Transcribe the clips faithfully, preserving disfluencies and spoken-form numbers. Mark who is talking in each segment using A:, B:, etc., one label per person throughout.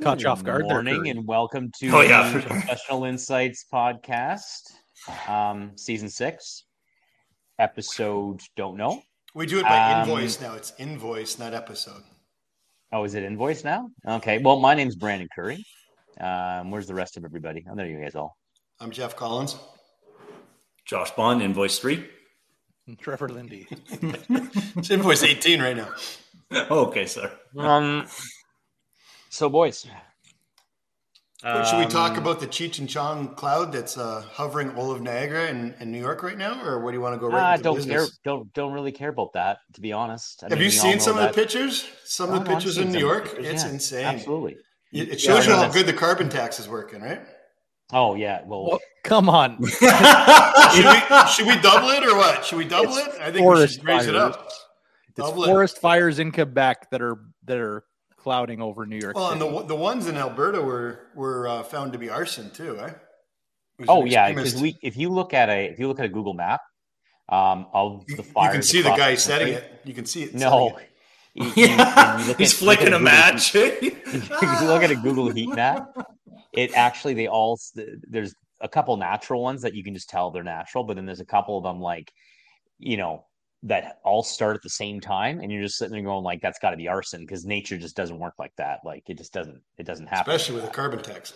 A: caught you off guard there,
B: morning
A: Curry.
B: and welcome to
C: Oh, yeah.
B: the Professional Insights podcast, um, season six, episode don't know.
D: We do it by
B: Um,
D: invoice now. It's invoice, not episode.
B: Oh, is it invoice now? Okay. Well, my name's Brandon Curry. Um, where's the rest of everybody? Oh, there you guys all.
D: I'm Jeff Collins.
C: Josh Bond, invoice three.
A: And Trevor Lindy.
D: It's invoice eighteen right now.
C: Okay, sir.
B: Um. So, boys.
D: Should we talk
B: um,
D: about the Cheech and Chong cloud that's uh, hovering all of Niagara and, and New York right now, or what do you want to go right
B: I
D: into
B: don't
D: business?
B: care. Don't don't really care about that, to be honest. I
D: Have
B: mean,
D: you
B: we all
D: seen
B: know
D: some
B: that-
D: of the pictures? Some
B: Oh,
D: of the
B: no, I've
D: pictures
B: seen
D: in New
B: some of the
D: York?
B: pictures,
D: It's
B: yeah,
D: insane.
B: Absolutely.
D: It it
B: Yeah,
D: shows
B: I
D: you
B: know
D: how
B: that's-
D: good the carbon tax is working, right?
B: Oh yeah. Well,
A: Well, come on.
D: Should we, should we double it or what? Should we double
A: It's
D: it? I think we
A: forest
D: should raise it
A: fires.
D: up.
A: It's
D: Double it.
A: forest fires in Quebec that are that are clouding over New York.
D: Well, and
A: City.
D: the the ones in Alberta were were uh, found to be arson too, eh? It was
B: oh
D: an
B: yeah,
D: extremist-
B: because we if you look at a if you look at a Google map um, of
D: You,
B: the
D: you
B: fires,
D: can see the
B: across
D: guy setting
B: country-
D: it. You can see it.
B: No.
D: setting it.
B: You- you- when you
C: Yeah,
B: look
C: he's
B: at- look
C: flicking
B: at
C: a
B: Google
C: match.
B: Heat- if you look at a Google heat map, it actually they all there's a couple natural ones that you can just tell they're natural, but then there's a couple of them like you know that all start at the same time, and you're just sitting there going like that's got to be arson because nature just doesn't work like that. Like it just doesn't it doesn't happen.
D: Especially with the carbon tax.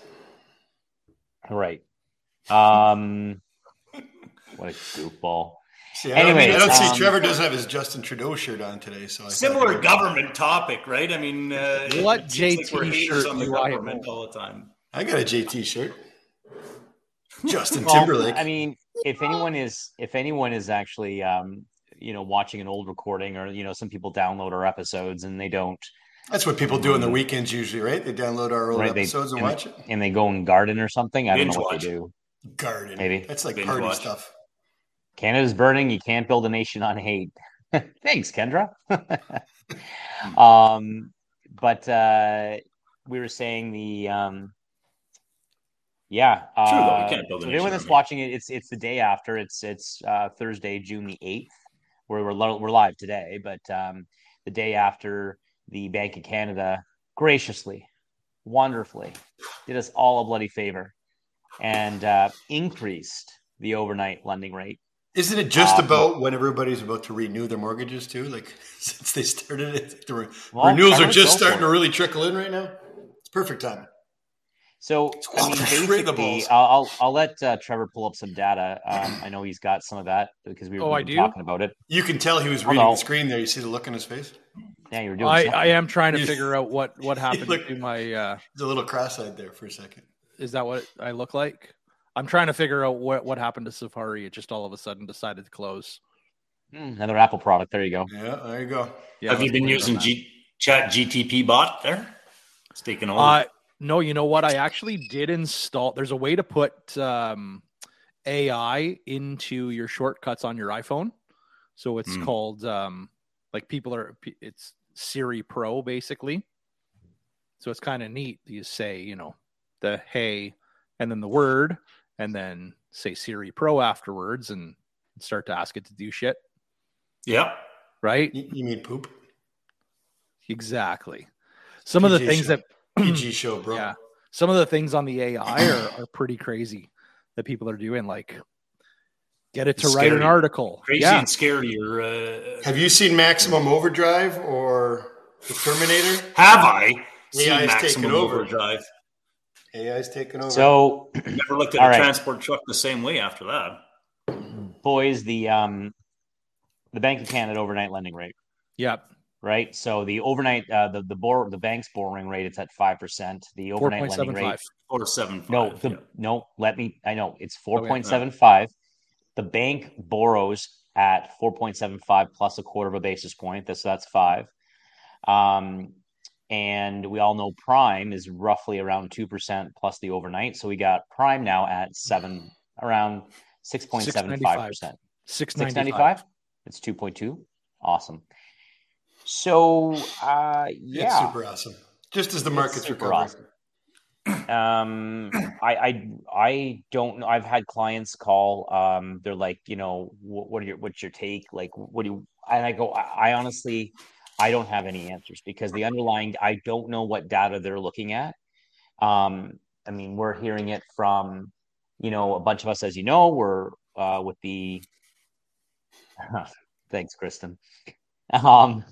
B: Right. Um. What a goofball.
D: See,
B: Anyway,
D: I don't, I don't
B: um,
D: see Trevor does have his Justin Trudeau shirt on today, so I thought
C: Similar
D: maybe-
C: government topic, right? I mean, uh,
A: What
C: it seems
A: J T
C: we're haters
A: shirt
C: on the
A: do I
C: government
A: have?
C: all the time.
D: I got a J T shirt. Justin
B: Well,
D: Timberlake.
B: I mean, if anyone is if anyone is actually um, you know watching an old recording, or you know some people download our episodes and they don't
D: That's what people do on the weekends usually, right? They download our old
B: right, they,
D: episodes and,
B: and,
D: watch it.
B: and they go and garden or something. I don't
C: Binge
B: know what
C: watch.
B: they do.
D: Garden.
B: Maybe.
D: That's like
C: Binge
D: party
C: watch.
D: stuff.
B: Canada's burning. You can't build a nation on hate. Thanks, Kendra. um, but uh, we were saying the um, yeah.
C: True, though,
B: Uh,
C: you can't build a
B: so
C: nation
B: anyone
C: on
B: that's
C: hate.
B: watching it, it's it's the day after. It's it's uh, Thursday, June the eighth. Where we're lo- we're live today, but um, the day after the Bank of Canada graciously, wonderfully did us all a bloody favor and uh, increased the overnight lending rate.
D: Isn't it just
B: Um,
D: about when everybody's about to renew their mortgages too? Like since they started it, the re-
B: Well,
D: renewals
B: I
D: are
B: would
D: just
B: go for
D: starting to
B: it.
D: really trickle in right now. It's perfect timing.
B: So, I mean,
D: Right in the
B: basically,
D: balls.
B: I'll, I'll I'll let uh, Trevor pull up some data. Um, I know he's got some of that because we were
A: Oh,
B: we
A: I
B: were
A: do?
B: talking about it.
D: You can tell he was
B: Hold
D: reading
B: on.
D: the screen there. You see the look on his face?
B: Yeah, you were doing.
A: I,
B: something.
A: I am trying to
D: You-
A: figure out what what happened
D: look-
A: to my. Uh,
D: He's a little cross-eyed there for a second.
A: is that what I look like? I'm trying to figure out what what happened to Safari. It just all of a sudden decided to close.
B: Hmm, another Apple product. There you go.
D: Yeah, there you go.
A: Yeah,
C: Have you
A: let's
C: been
A: blame it
C: using
A: on
C: G- Chat G T P bot there? It's taking
A: that.
C: over.
A: Uh, no, you know what? I actually did install. There's a way to put um, A I into your shortcuts on your iPhone. So it's
C: Hmm.
A: called um, like people are. It's Siri Pro basically. So it's kind of neat. You say, you know, the hey, and then the word, and then say Siri Pro afterwards, and start to ask it to do shit.
C: yeah.
A: Right?
D: You, you mean poop?
A: Exactly. Some of the
D: P G
A: things
D: show.
A: that
D: P G show, bro.
A: yeah, some of the things on the A I are, are pretty crazy that people are doing. Like, get it to
C: It's
A: write an
C: scary.
A: article.
C: Crazy
A: yeah,
C: and scary. Or, uh,
D: Have you seen Maximum Overdrive or The Terminator?
C: have I seen
D: A I is
C: Maximum
D: taking over.
C: Overdrive?
D: A I's taking over.
B: So,
C: Never looked at
B: All
C: a
B: right.
C: transport truck the same way after that.
B: boys, the um, the Bank of Canada overnight lending rate,
A: yeah,
B: right? So the overnight, uh, the the bor- the bank's borrowing rate, it's at five percent. The
A: four
B: overnight
A: point
B: lending
A: seven
B: rate,
A: five.
C: Four seven five.
B: no, the,
C: yeah.
B: no. Let me. I know it's four
A: Okay.
B: point seven five. The bank borrows at four point seven five plus a quarter of a basis point. That's so that's five. Um, and we all know prime is roughly around two percent plus the overnight. So we got prime now at seven, around six point seven five percent.
A: Six
B: Six
A: ninety
B: ninety
A: five.
B: five. It's two point two. Awesome. So uh,
D: It's
B: yeah,
D: super awesome. Just as the
B: It's
D: market's
B: super
D: recovering.
B: awesome. Um, I, I, I don't know. I've had clients call. Um, they're like, you know, what, what are your, what's your take? Like, what do you? And I go, I, I honestly, I don't have any answers because the underlying, I don't know what data they're looking at. Um, I mean, we're hearing it from, you know, a bunch of us, as you know, we're uh, with the, thanks, Kristen. Um,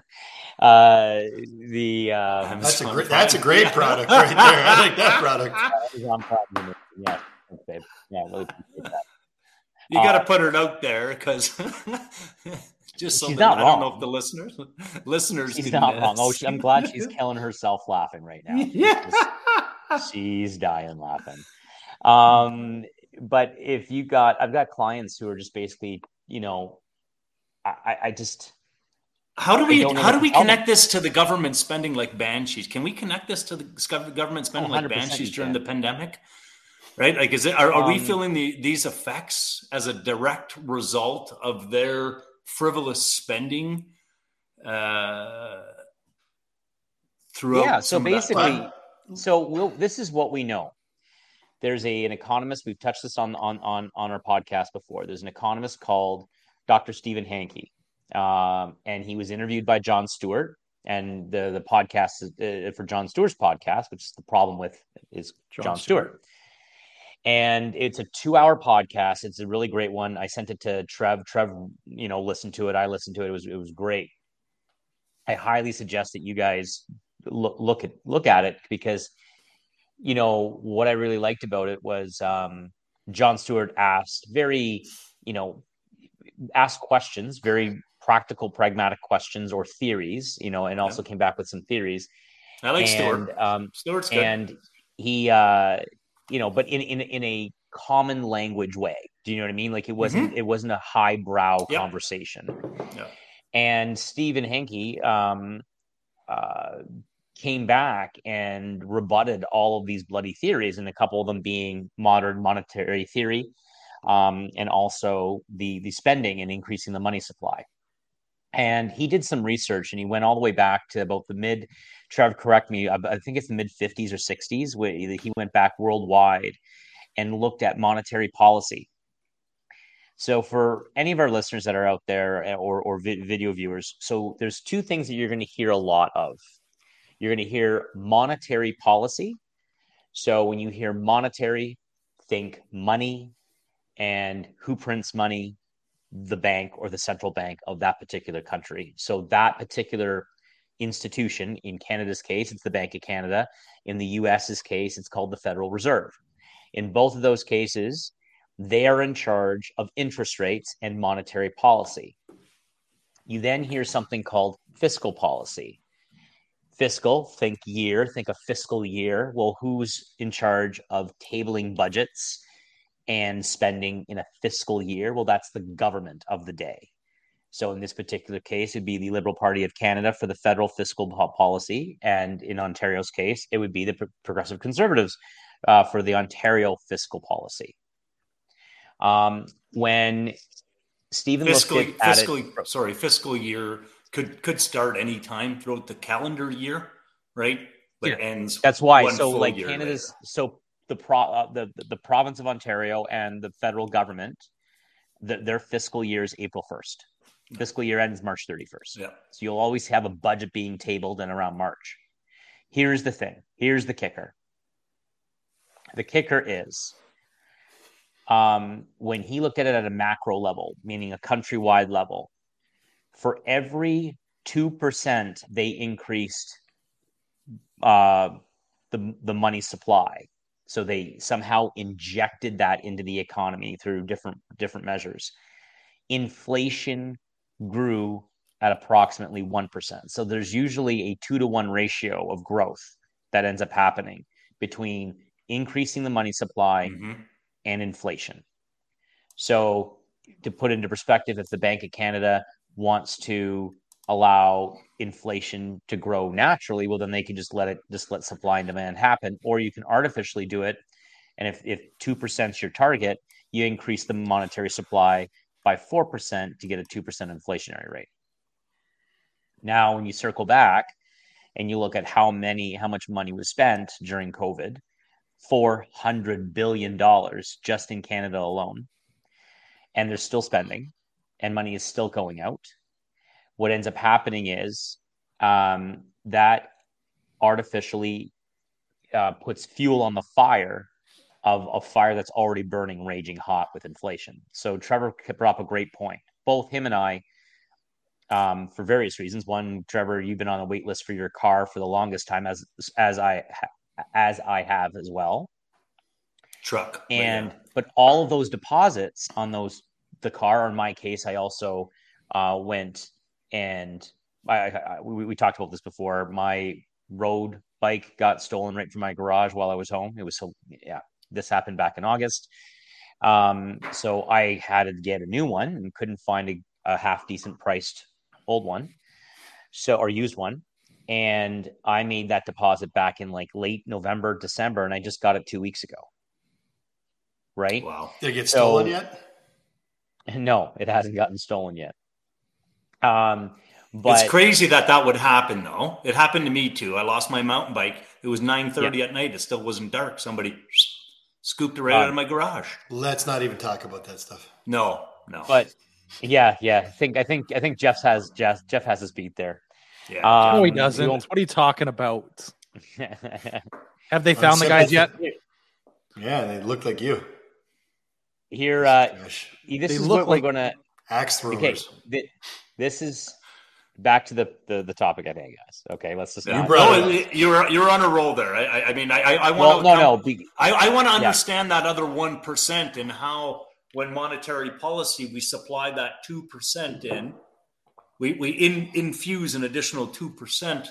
B: uh, the, um,
D: That's a great, that's a great product right there. I like that product.
B: Amazon Prime. Yeah, thanks, babe. Yeah, really appreciate that.
C: You got to
B: Uh,
C: put it out there because just so
B: she's
C: that
B: not
C: I don't know
B: wrong.
C: if the listeners listeners
B: She's
C: can,
B: not
C: uh,
B: wrong. Oh, she, I'm glad she's killing herself laughing right now. She's,
C: Yeah.
B: just- she's dying laughing. Um, but if you got, I've got clients who are just basically, you know, I, I just,
C: How do
B: I
C: we
B: don't know
C: how
B: what
C: do
B: to
C: we
B: tell them.
C: connect this to the government spending like banshees? Can we connect this to the government spending like
B: one hundred percent
C: banshees
B: you
C: during
B: can.
C: the pandemic? Right? Like, is it are, are we
B: Um,
C: feeling the, these effects as a direct result of their frivolous spending uh, throughout
B: yeah. So
C: some of that
B: basically,
C: time?
B: so we'll, this is what we know. There's a an economist. We've touched this on on on on our podcast before. There's an economist called Doctor Stephen Hanke, um, and he was interviewed by Jon Stewart. And the the podcast uh, for Jon Stewart's podcast, which is the problem with is
A: Jon
B: Jon
A: Stewart.
B: Stewart. And it's a two-hour podcast. It's a really great one. I sent it to Trev. Trev, you know, listened to it. I listened to it. It was it was great. I highly suggest that you guys look look at look at it because, you know, what I really liked about it was um, Jon Stewart asked very, you know, asked questions, very practical, pragmatic questions or theories, you know, and also
C: Yeah.
B: came back with some theories.
C: I like
B: and,
C: Stewart.
B: Um,
C: Stewart's good.
B: and he, uh, you know, but in, in in a common language way. Do you know what I mean? Like it wasn't
C: Mhm.
B: it wasn't a highbrow
C: Yep.
B: conversation.
C: Yeah.
B: And Stephen Hanke um, uh, came back and rebutted all of these bloody theories, and a couple of them being modern monetary theory, um, and also the the spending and increasing the money supply. And he did some research, and he went all the way back to about the mid. Trev, correct me. I, I think it's the mid fifties or sixties. Where he went back worldwide and looked at monetary policy. So for any of our listeners that are out there or, or vi- video viewers, so there's two things that you're going to hear a lot of. You're going to hear monetary policy. So when you hear monetary, think money and who prints money, the bank or the central bank of that particular country. So that particular institution, in Canada's case, it's the Bank of Canada. In the US's case, it's called the Federal Reserve. In both of those cases, they are in charge of interest rates and monetary policy. You then hear something called fiscal policy. Fiscal, think year, think a fiscal year. Well, who's in charge of tabling budgets and spending in a fiscal year? Well, that's the government of the day. So in this particular case, it'd be the Liberal Party of Canada for the federal fiscal policy. And in Ontario's case, it would be the Progressive Conservatives uh, for the Ontario fiscal policy. Um, when Stephen
C: Fiscal,
B: looked at,
C: fiscal,
B: at it,
C: sorry, fiscal year could could start any time throughout the calendar year, right? But
B: yeah,
C: ends.
B: That's why.
C: One
B: So,
C: full
B: like
C: year
B: Canada's,
C: later.
B: so the pro, uh, the the province of Ontario and the federal government, the, their fiscal year is April first. Fiscal year ends March thirty-first.
C: Yeah.
B: So you'll always have a budget being tabled in around March. Here's the thing. Here's the kicker. The kicker is um, when he looked at it at a macro level, meaning a countrywide level, for every two percent they increased uh, the, the money supply. So they somehow injected that into the economy through different different measures. Inflation grew at approximately one percent. So there's usually a two to one ratio of growth that ends up happening between increasing the money supply mm-hmm. and inflation. So to put into perspective, if the Bank of Canada wants to allow inflation to grow naturally, well, then they can just let it, just let supply and demand happen, or you can artificially do it. And if, if two percent is your target, you increase the monetary supply by four percent to get a two percent inflationary rate. Now, when you circle back and you look at how many, how much money was spent during COVID, four hundred billion dollars just in Canada alone, and they're still spending and money is still going out. What ends up happening is um, that artificially uh, puts fuel on the fire of a fire that's already burning, raging hot with inflation. So Trevor brought up a great point. Both him and I, um, for various reasons. One, Trevor, you've been on a wait list for your car for the longest time, as as I as I have as well.
C: Truck,
B: and
C: but, yeah.
B: but all of those deposits on those the car. Or in my case, I also uh, went and I, I we, we talked about this before. My road bike got stolen right from my garage while I was home. It was so yeah. This happened back in August. Um, so I had to get a new one and couldn't find a, a half decent priced old one. So, or used one. And I made that deposit back in like late November, December, and I just got it two weeks ago. Right.
C: Wow.
D: Did it get
B: So,
D: stolen yet?
B: No, it hasn't gotten stolen yet. Um, but
C: it's crazy that that would happen, though. It happened to me too. I lost my mountain bike. It was nine thirty yeah. at night. It still wasn't dark. Somebody scooped it right um, out of my garage.
D: Let's not even talk about that stuff.
C: No, no.
B: But yeah, yeah. I think I think I think Jeff has Jeff Jeff has his beat there.
C: Yeah.
A: Um, no, he doesn't. What are you talking about? Have they found the guys yet?
D: Yeah, they look like you.
B: Here, uh, this
A: they
B: is
A: look
B: what
A: like
B: we're gonna
D: axe throwers.
B: Okay, this is back to the, the the topic at hand, guys. Okay, let's just.
C: Yeah. You no, you're you're on a roll there. I, I mean, I I want
B: well,
C: to
B: no no. Be,
C: I I want to understand yeah. that other one percent and how, when monetary policy, we supply that two percent in, we we in, infuse an additional two percent.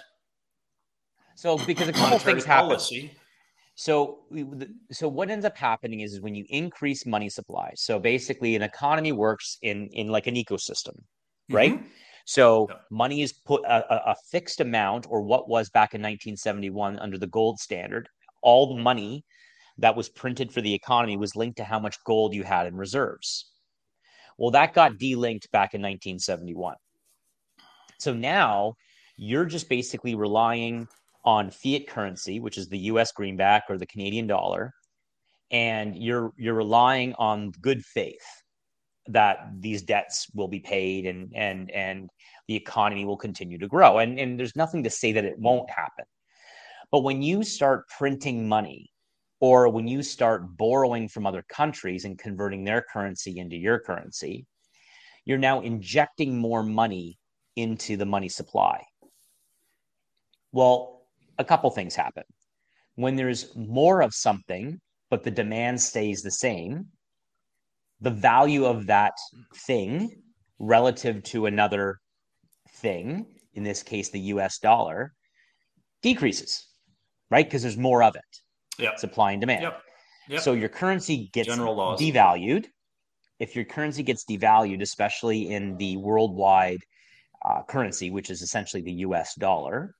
B: So because a couple things policy. happen. So, so what ends up happening is, is when you increase money supply. So basically, an economy works in in like an ecosystem, right? Mm-hmm. So yeah. money is put a, a fixed amount, or what was back in nineteen seventy-one under the gold standard. All the money that was printed for the economy was linked to how much gold you had in reserves. Well, that got delinked back in nineteen seventy-one. So now you're just basically relying on fiat currency, which is the U S greenback or the Canadian dollar, and you're you're relying on good faith that these debts will be paid and and and the economy will continue to grow. And, and there's nothing to say that it won't happen. But when you start printing money, or when you start borrowing from other countries and converting their currency into your currency, you're now injecting more money into the money supply. Well, a couple things happen. When there's more of something, but the demand stays the same, the value of that thing relative to another thing, in this case, the U S dollar, decreases, right? Because there's more of it.
C: Yep.
B: Supply and demand.
C: Yep. Yep.
B: So your currency gets
C: General laws.
B: devalued. If your currency gets devalued, especially in the worldwide uh, currency, which is essentially the U S dollar,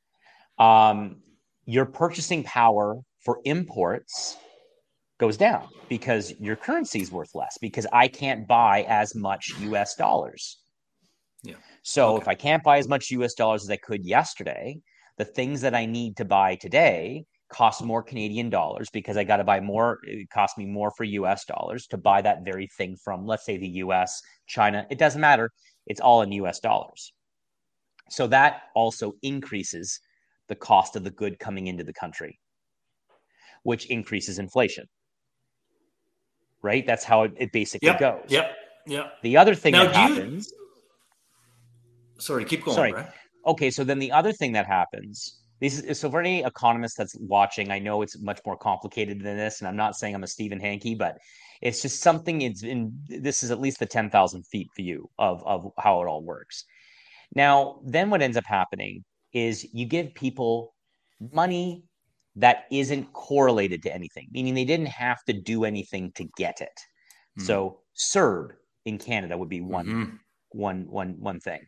B: um, your purchasing power for imports goes down because your currency is worth less, because I can't buy as much U S dollars.
C: Yeah.
B: So
C: okay.
B: if I can't buy as much U S dollars as I could yesterday, the things that I need to buy today cost more Canadian dollars, because I got to buy more. It costs me more for U S dollars to buy that very thing from, let's say, the U S, China. It doesn't matter. It's all in U S dollars. So that also increases the cost of the good coming into the country, which increases inflation. Right? That's how it, it basically
C: yep,
B: goes.
C: Yep. Yep.
B: The other thing
C: now,
B: that happens.
C: You... Sorry, keep going.
B: Sorry.
C: Right?
B: Okay, so then the other thing that happens. This is, so for any economist that's watching, I know it's much more complicated than this, and I'm not saying I'm a Stephen Hankey, but it's just something. It's in. This is at least the ten thousand feet view of of how it all works. Now, then what ends up happening is you give people money that isn't correlated to anything, meaning they didn't have to do anything to get it. Mm. So C E R B in Canada would be one, mm-hmm. one, one, one thing.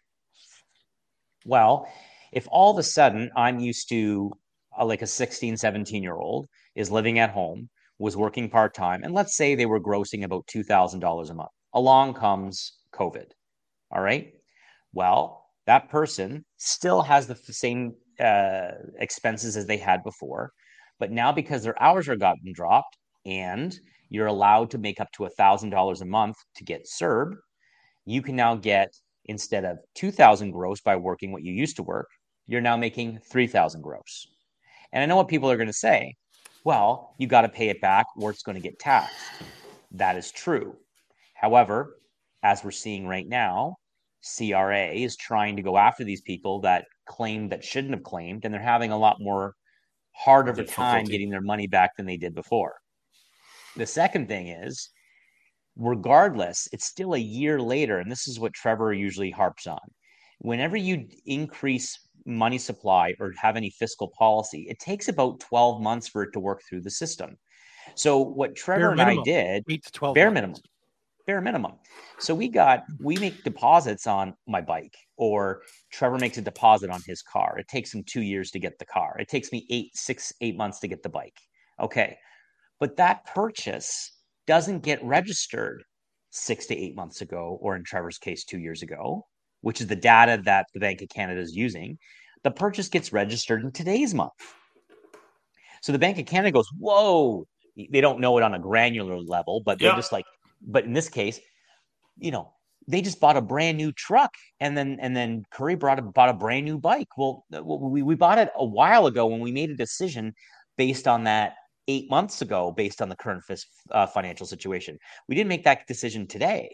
B: Well, if all of a sudden I'm used to uh, like a sixteen, seventeen year old is living at home, was working part-time, and let's say they were grossing about two thousand dollars a month. Along comes COVID. All right. Well, that person still has the same uh, expenses as they had before, but now because their hours are gotten dropped and you're allowed to make up to one thousand dollars a month to get C E R B, you can now get, instead of two thousand gross by working what you used to work, you're now making three thousand gross. And I know what people are going to say. Well, you got to pay it back or it's going to get taxed. That is true. However, as we're seeing right now, C R A is trying to go after these people that claimed that shouldn't have claimed, and they're having a lot more harder of a time getting their money back than they did before. The second thing is, regardless, it's still a year later, and this is what Trevor usually harps on. Whenever you increase money supply or have any fiscal policy, it takes about twelve months for it to work through the system. So what Trevor
A: Bare
B: and
A: minimum,
B: I did,
A: eight to twelve
B: bare
A: months.
B: minimum, bare minimum. So we got, we make deposits on my bike, or Trevor makes a deposit on his car. It takes him two years to get the car. It takes me eight, six, eight months to get the bike. Okay. But that purchase doesn't get registered six to eight months ago, or in Trevor's case, two years ago, which is the data that the Bank of Canada is using. The purchase gets registered in today's month. So the Bank of Canada goes, whoa, they don't know it on a granular level, but they're
C: Yep.
B: just like, but in this case, you know, they just bought a brand new truck, and then and then Curry brought a, bought a brand new bike. Well, we, we bought it a while ago when we made a decision based on that eight months ago, based on the current uh, financial situation. We didn't make that decision today.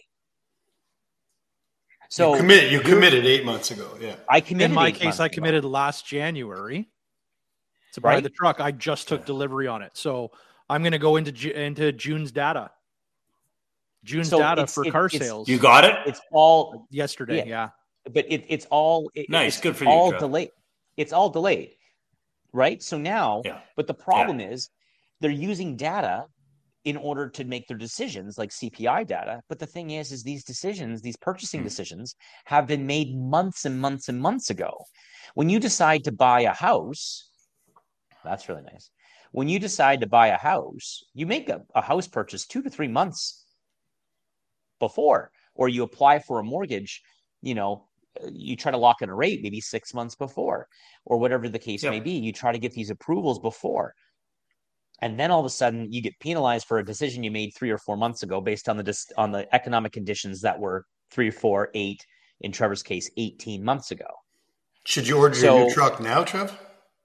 B: So
D: you committed, you committed eight months ago. Yeah.
B: I committed.
A: In my case, I committed ago. last January to buy
B: right?
A: the truck. I just took yeah. delivery on it. So I'm going to go into into June's data. June's so data for car sales.
C: You got it?
B: It's all
A: yesterday. Yeah. yeah.
B: But it, it's all it,
C: nice.
B: It's
C: Good for
B: all
C: you. All
B: delayed. It's all delayed. Right. So now,
C: yeah.
B: but the problem
C: yeah.
B: is they're using data in order to make their decisions, like C P I data. But the thing is, is these decisions, these purchasing mm. decisions have been made months and months and months ago. When you decide to buy a house, that's really nice. When you decide to buy a house, you make a, a house purchase two to three months before, or you apply for a mortgage, you know, you try to lock in a rate maybe six months before, or whatever the case yep. may be. You try to get these approvals before. And then all of a sudden you get penalized for a decision you made three or four months ago based on the dis- on the economic conditions that were three, four, eight, in Trevor's case, eighteen months ago.
D: Should you order
B: so,
D: your new truck now, Trev?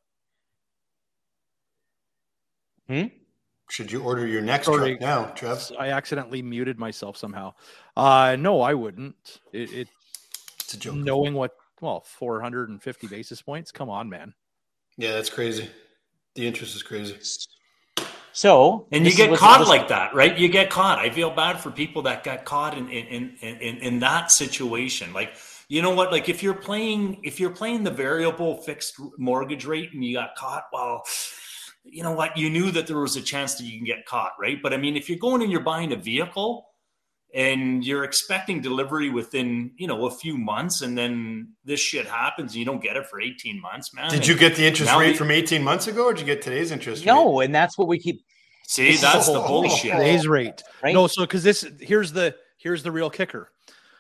B: Hmm?
D: Should you order your next
A: Sorry,
D: truck now, Trev?
A: I accidentally muted myself somehow. Uh, no, I wouldn't. It, it
D: it's a joke.
A: Knowing what, well, four hundred fifty basis points. Come on, man.
D: Yeah, that's crazy. The interest is crazy.
B: So,
C: and you get caught like that, right? You get caught. I feel bad for people that got caught in in in in, in that situation. Like, you know what? Like, if you're playing if you're playing the variable fixed mortgage rate and you got caught, well, you know what? You knew that there was a chance that you can get caught, right? But I mean, if you're going and you're buying a vehicle and you're expecting delivery within, you know, a few months, and then this shit happens and you don't get it for eighteen months, man.
D: Did you get the interest rate from eighteen months ago, or did you get today's interest
B: no,
D: rate?
B: No, and that's what we keep.
C: See, that's the bullshit.
A: Today's rate.
B: Right?
A: No, so because this, here's the, here's the real kicker.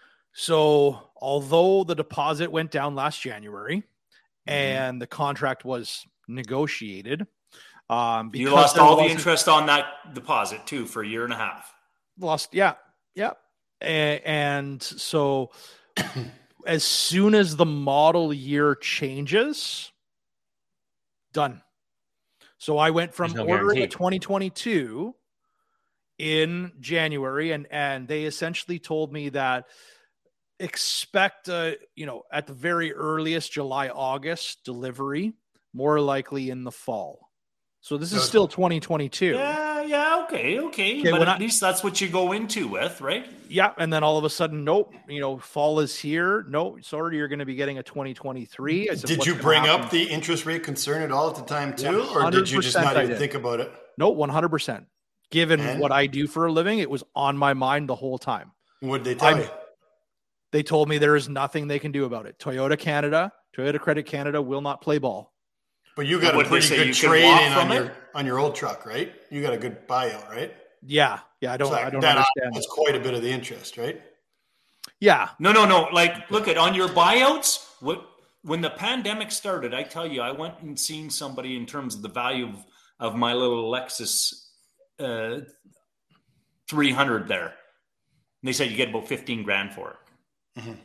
A: So although the deposit went down last January mm-hmm. and the contract was negotiated, Um,
C: you lost all the interest on that deposit too for a year and a half.
A: Lost, yeah, yeah, and, and so as soon as the model year changes, done. So I went from no ordering guarantee. a twenty twenty-two in January, and and they essentially told me that expect, uh, you know, at the very earliest July, August delivery, more likely in the fall. So this is still twenty twenty-two.
C: Yeah, yeah, okay, okay. okay but at I, least that's what you go into with, right?
A: Yeah, and then all of a sudden, nope, you know, fall is here. No, sorry, you're going to be getting a twenty twenty-three. I said,
D: did you bring up the interest rate concern at all at the time too? Or did you just not even think about it?
A: No, one hundred percent. Given and? what I do for a living, it was on my mind the whole time.
D: What did they tell
A: I,
D: you?
A: They told me there is nothing they can do about it. Toyota Canada, Toyota Credit Canada will not play ball.
D: But you got a pretty good trade in on your on your old truck, right? You got a good buyout, right?
A: Yeah, yeah. I don't, so I don't
D: that
A: understand.
D: That's quite a bit of the interest, right?
A: Yeah.
C: No, no, no. Like, look at on your buyouts. What when the pandemic started, I tell you, I went and seen somebody in terms of the value of, of my little Lexus uh, three hundred there. And they said you get about fifteen grand for it. Mm-hmm.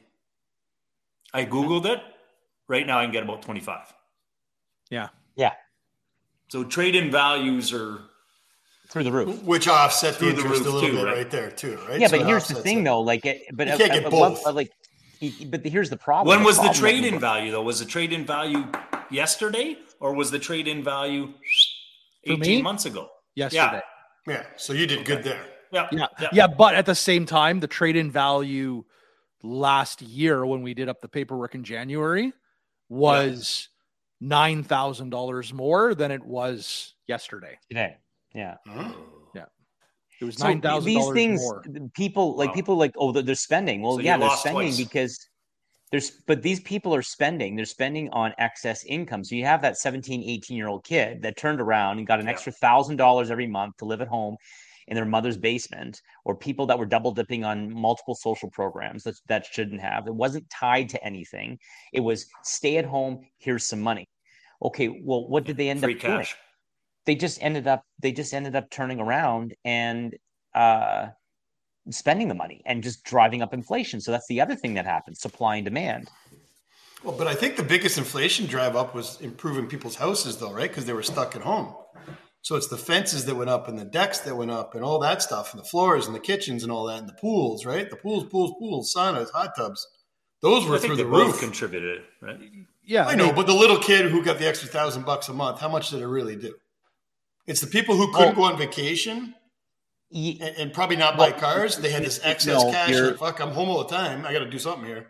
C: I Googled it. Right now, I can get about twenty-five.
A: Yeah.
B: Yeah.
C: So trade-in values are
B: through the roof,
D: which offset the
C: Through the
D: interest
C: roof
D: a little
C: too,
D: bit
C: right?
D: right there too, right?
B: yeah.
D: So
B: But
D: it
B: here's the
D: offsets
B: thing,
D: it.
B: though. Like, it, but
D: You
B: at,
D: can't
B: at
D: get
B: what-
D: both.
B: like, but here's the problem.
C: When
B: The
C: was the
B: problem that
C: trade-in
B: we-
C: value though? Was the trade-in value yesterday, or was the trade-in value
A: For
C: eighteen
A: me?
C: months ago?
A: Yesterday.
D: Yeah, so you did good there.
C: Yeah.
A: Yeah.
C: Yeah.
A: yeah. But at the same time, the trade in value last year when we did up the paperwork in January was nine thousand dollars more than it was yesterday.
B: today. Yeah.
D: Oh.
A: It was
B: So
A: nine thousand
B: these
A: dollars
B: things,
A: more.
B: people like
C: Wow.
B: people like, oh, they're, they're spending. Well,
C: So you
B: yeah, they're
C: lost
B: spending
C: twice.
B: because there's, but these people are spending. They're spending on excess income. So you have that seventeen, eighteen year old kid that turned around and got an
C: Yeah.
B: extra thousand dollars every month to live at home in their mother's basement, or people that were double dipping on multiple social programs that that shouldn't have. It wasn't tied to anything. It was stay at home. Here's some money. Okay, well, what did they end
C: Free
B: up doing?
C: cash.
B: They just ended up they just ended up turning around and uh, spending the money and just driving up inflation. So that's the other thing that happens: supply and demand.
D: Well, but I think the biggest inflation drive up was improving people's houses, though, right? Because they were stuck at home. So it's the fences that went up and the decks that went up and all that stuff and the floors and the kitchens and all that and the pools, right? The pools, pools, pools, saunas, hot tubs. Those were
C: I think
D: through
C: they
D: the
C: both
D: roof.
C: contributed, right?
A: Yeah.
D: I know,
A: they-
D: but the little kid who got the extra thousand bucks a month, how much did it really do? It's the people who couldn't
B: Well,
D: go on vacation
B: y-
D: and, and probably not buy
B: well,
D: cars. They had this excess
B: no,
D: cash.
B: you're-
D: Like, fuck, I'm home all the time. I got to do something here.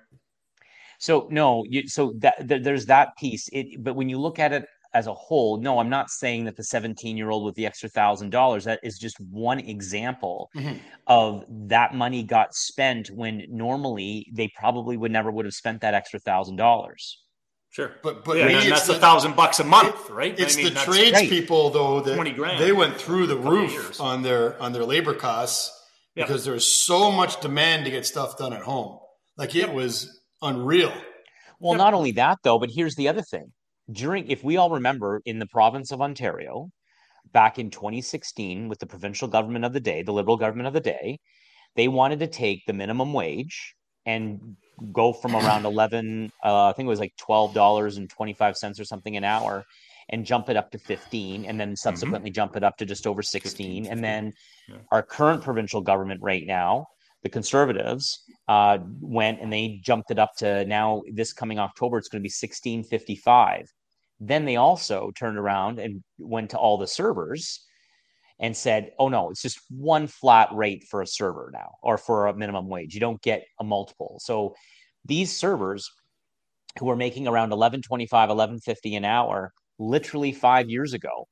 B: So no, you, so that th- there's that piece. It, but when you look at it as a whole, no, I'm not saying that the seventeen year old with the extra thousand dollars, that is just one example
D: Mhm.
B: of that money got spent when normally they probably would never would have spent that extra thousand dollars.
C: Sure.
D: But- but
C: yeah,
D: me,
C: and
D: it's
C: that's a
D: the-
C: thousand bucks a month, right?
D: It's
C: I mean,
D: the
C: that's-
D: tradespeople, though, that
C: twenty grand.
D: they went through the
C: Couple
D: roof
C: years.
D: on their on their labor costs
C: Yeah.
D: because there was so much demand to get stuff done at home. Like it was unreal.
B: Well,
C: Yep.
B: not only that though, but here's the other thing. During, if we all remember, in the province of Ontario, back in twenty sixteen, with the provincial government of the day, the Liberal government of the day, they wanted to take the minimum wage and go from around eleven, uh, I think it was like twelve dollars and twenty-five cents or something an hour, and jump it up to fifteen, and then subsequently jump it up to just over sixteen. And then
C: Yeah.
B: our current provincial government right now, the Conservatives, uh, went and they jumped it up to now this coming October, it's going to be sixteen fifty-five. Then they also turned around and went to all the servers and said, oh no, it's just one flat rate for a server now, or for a minimum wage. You don't get a multiple. So these servers who were making around eleven twenty-five, eleven fifty an hour, literally five years ago,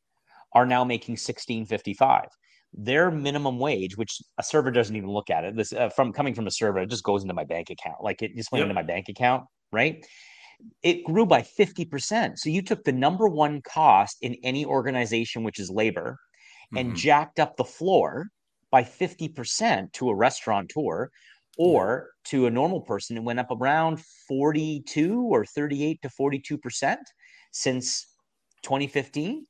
B: are now making sixteen fifty-five. Their minimum wage, which a server doesn't even look at it, this uh, from coming from a server, it just goes into my bank account. Like it just went
C: Yep.
B: into my bank account, right? It grew by fifty percent. So you took the number one cost in any organization, which is labor, and
C: Mhm.
B: jacked up the floor by fifty percent to a restaurateur, or to a normal person, it went up around forty-two or thirty-eight to forty-two percent since twenty fifteen.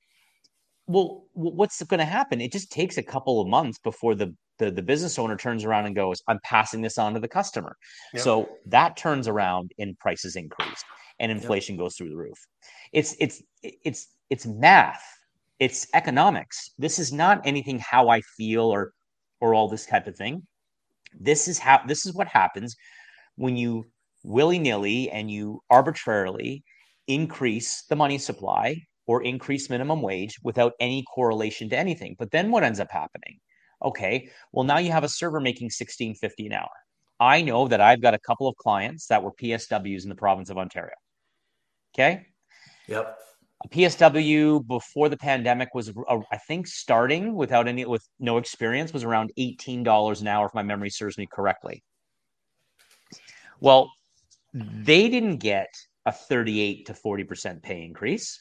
B: Well, wh- what's going to happen? It just takes a couple of months before the, the the business owner turns around and goes, I'm passing this on to the customer.
D: Yep.
B: So that turns around and prices increase and inflation goes through the roof. It's it's it's it's math. It's economics. This is not anything how I feel or or all this type of thing. This is how this is what happens when you willy-nilly and you arbitrarily increase the money supply or increase minimum wage without any correlation to anything. But then what ends up happening? Okay, well, now you have a server making sixteen fifty an hour. I know that I've got a couple of clients that were P S Ws in the province of Ontario. Okay.
C: Yep.
B: A P S W before the pandemic was, uh, I think, starting without any, with no experience, was around eighteen dollars an hour, if my memory serves me correctly. Well, they didn't get a thirty-eight to forty percent pay increase.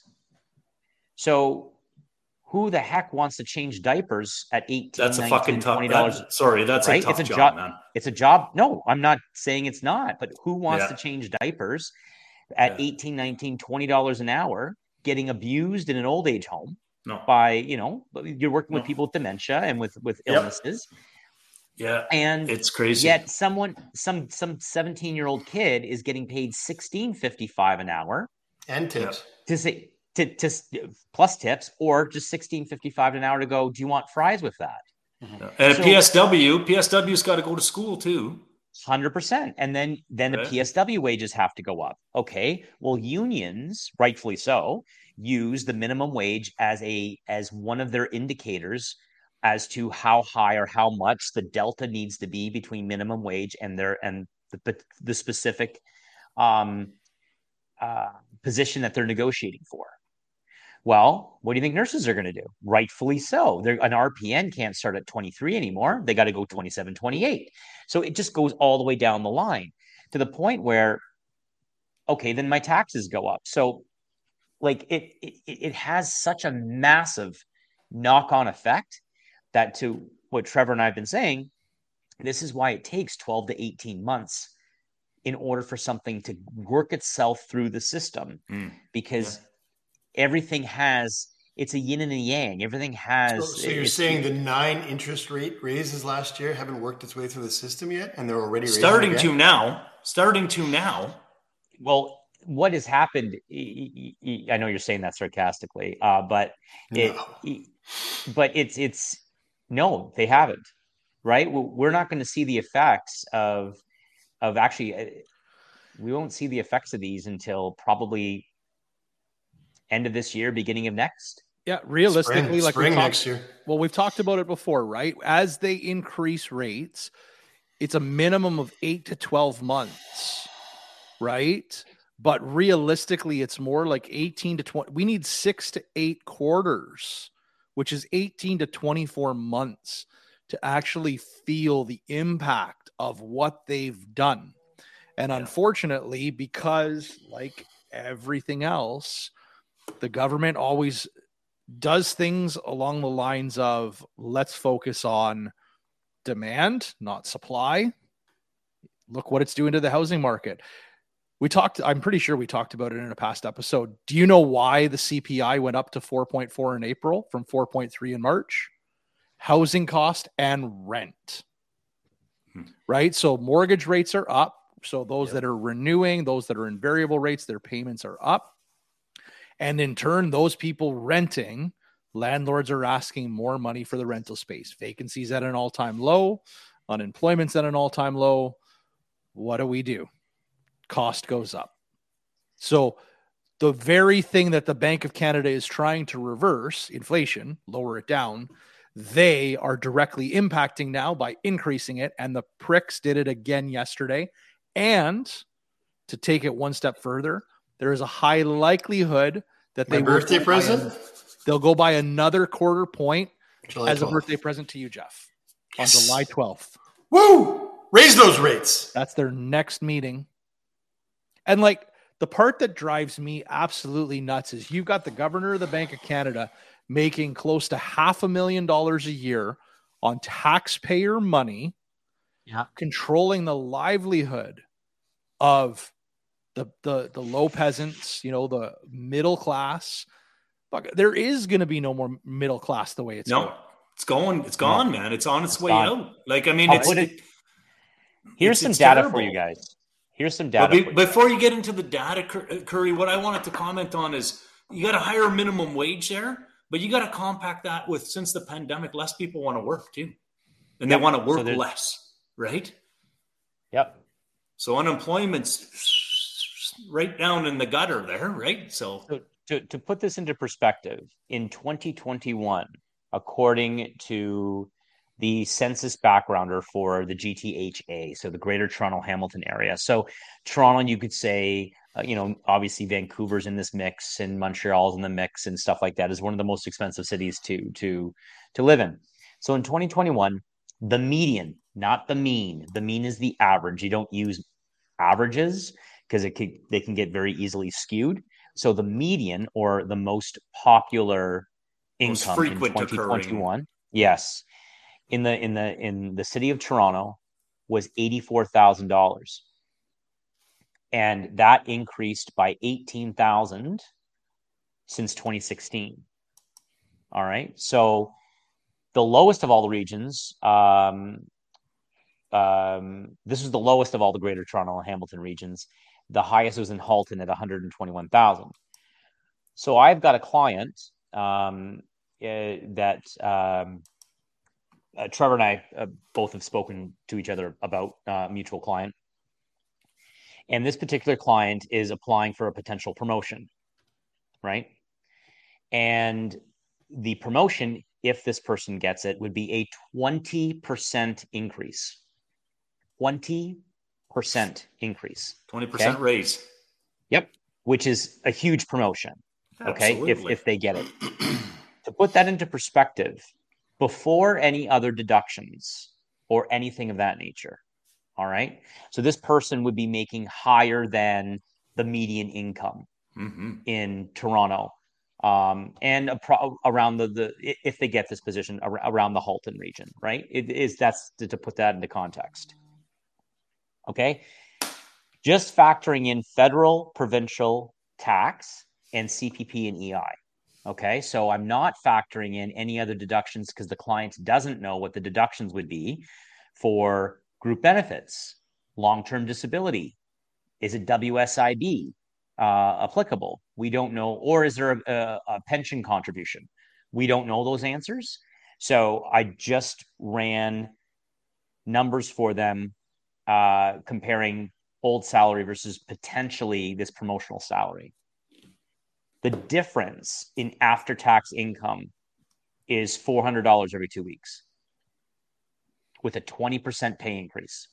B: So who the heck wants to change diapers at eighteen,
C: That's a
B: nineteen,
C: fucking tough.
B: twenty dollars?
C: That, sorry, that's
B: right?
C: a tough
B: It's a
C: job,
B: job,
C: man.
B: It's a job. No, I'm not saying it's not, but who wants
C: Yeah.
B: to change diapers at
C: Yeah.
B: eighteen, nineteen, twenty dollars an hour, getting abused in an old age home
C: No.
B: by, you know, you're working with
C: No.
B: people with dementia and with, with
C: Yep.
B: illnesses.
C: Yeah.
B: And
C: It's crazy.
B: yet someone, some, some seventeen year old kid is getting paid sixteen fifty-five an hour
D: And tips.
B: to say, to, to plus tips, or just sixteen fifty-five an hour to go, do you want fries with that?
C: Mm-hmm. And so, P S W, P S W's got to go to school too.
B: one hundred percent. And then, then right. the P S W wages have to go up. Okay. Well, unions, rightfully so, use the minimum wage as a, as one of their indicators as to how high or how much the delta needs to be between minimum wage and their, and the, the specific um, uh, position that they're negotiating for. Well, what do you think nurses are going to do? Rightfully so. They're, an R P N can't start at twenty-three anymore. They got to go twenty-seven, twenty-eight. So it just goes all the way down the line to the point where, okay, then my taxes go up. So like it, it, it has such a massive knock-on effect that, to what Trevor and I have been saying, this is why it takes twelve to eighteen months in order for something to work itself through the system, mm. because yeah. everything has, it's a yin and a yang. Everything has.
D: So, so you're saying the nine interest rate raises last year haven't worked its way through the system yet, and they're already
C: starting to now. Starting to now.
B: Well, what has happened? I know you're saying that sarcastically, uh, but it, no. it, but it's it's no, they haven't. Right? We're not going to see the effects of of actually. We won't see the effects of these until probably end of this year, beginning of next.
A: Yeah, realistically,
D: spring,
A: like
D: spring
A: talked,
D: next year.
A: Well, we've talked about it before, right? As they increase rates, it's a minimum of eight to twelve months, right? But realistically, it's more like eighteen to twenty. We need six to eight quarters, which is eighteen to twenty-four months to actually feel the impact of what they've done. And yeah. unfortunately, because like everything else, the government always does things along the lines of, let's focus on demand, not supply. Look what it's doing to the housing market. We talked, I'm pretty sure we talked about it in a past episode. Do you know why the C P I went up to four point four in April from four point three in March? Housing cost and rent, hmm. right? So mortgage rates are up. So those yep. that are renewing, those that are in variable rates, their payments are up. And in turn, those people renting, landlords are asking more money for the rental space. Vacancies at an all-time low, unemployment's at an all-time low. What do we do? Cost goes up. So the very thing that the Bank of Canada is trying to reverse, inflation, lower it down, they are directly impacting now by increasing it. And the pricks did it again yesterday. And to take it one step further, there is a high likelihood that they
D: My birthday
A: will
D: present.
A: A, they'll go by another quarter point
D: July
A: as
D: twelfth.
A: A birthday present to you, Jeff,
D: yes.
A: on July twelfth.
D: Woo! Raise those rates.
A: That's their next meeting. And like the part that drives me absolutely nuts is you've got the governor of the Bank of Canada making close to half a million dollars a year on taxpayer money,
B: yeah,
A: controlling the livelihood of the the the low peasants, you know, the middle class. But there is going to be no more middle class the way it's
C: no,
A: going.
C: it's going, it's gone, no. man. It's on its, it's way gone. out. Like I mean,
B: I'll
C: it's.
B: It, here's
C: it's,
B: some
C: it's
B: data
C: terrible.
B: for you guys. Here's some data.
C: Be, before you get into the data, Curry, what I wanted to comment on is you got a higher minimum wage there, but you got to compact that with, since the pandemic, less people want to work too, and yep. they want to work so less, right?
B: Yep.
C: So unemployment's right down in the gutter there, right? So,
B: so to, to put this into perspective, in twenty twenty-one, according to the census backgrounder for the G T H A, so the Greater Toronto Hamilton area. So Toronto, you could say, uh, you know, obviously Vancouver's in this mix and Montreal's in the mix and stuff like that, is one of the most expensive cities to to to live in. So in twenty twenty-one, the median, not the mean, the mean is the average. You don't use averages because it can, they can get very easily skewed. So the median, or the most popular income most in twenty twenty-one, occurring. yes, in the in the in the city of Toronto was eighty-four thousand dollars. And that increased by eighteen thousand since twenty sixteen. All right. So the lowest of all the regions, um, um, this is the lowest of all the Greater Toronto and Hamilton regions. The highest was in Halton at one hundred twenty-one thousand. So I've got a client um, uh, that um, uh, Trevor and I uh, both have spoken to each other about, uh, mutual client. And this particular client is applying for a potential promotion, right? And the promotion, if this person gets it, would be a twenty percent increase. twenty percent increase.
C: twenty percent
B: okay?
C: raise.
B: Yep. Which is a huge promotion. Okay. If,
C: Absolutely.
B: if they get it. To put that into perspective, before any other deductions or anything of that nature. All right. So this person would be making higher than the median income
C: Mm-hmm.
B: in Toronto. Um, and a pro- around the, the, if they get this position ar- around the Halton region, right? It is, that's to, to put that into context. Okay. Just factoring in federal, provincial tax and C P P and E I. Okay. So I'm not factoring in any other deductions because the client doesn't know what the deductions would be for group benefits, long-term disability. Is it W S I B uh, applicable? We don't know. Or is there a, a, a pension contribution? We don't know those answers. So I just ran numbers for them uh, comparing old salary versus potentially this promotional salary. The difference in after-tax income is four hundred dollars every two weeks with a twenty percent pay increase.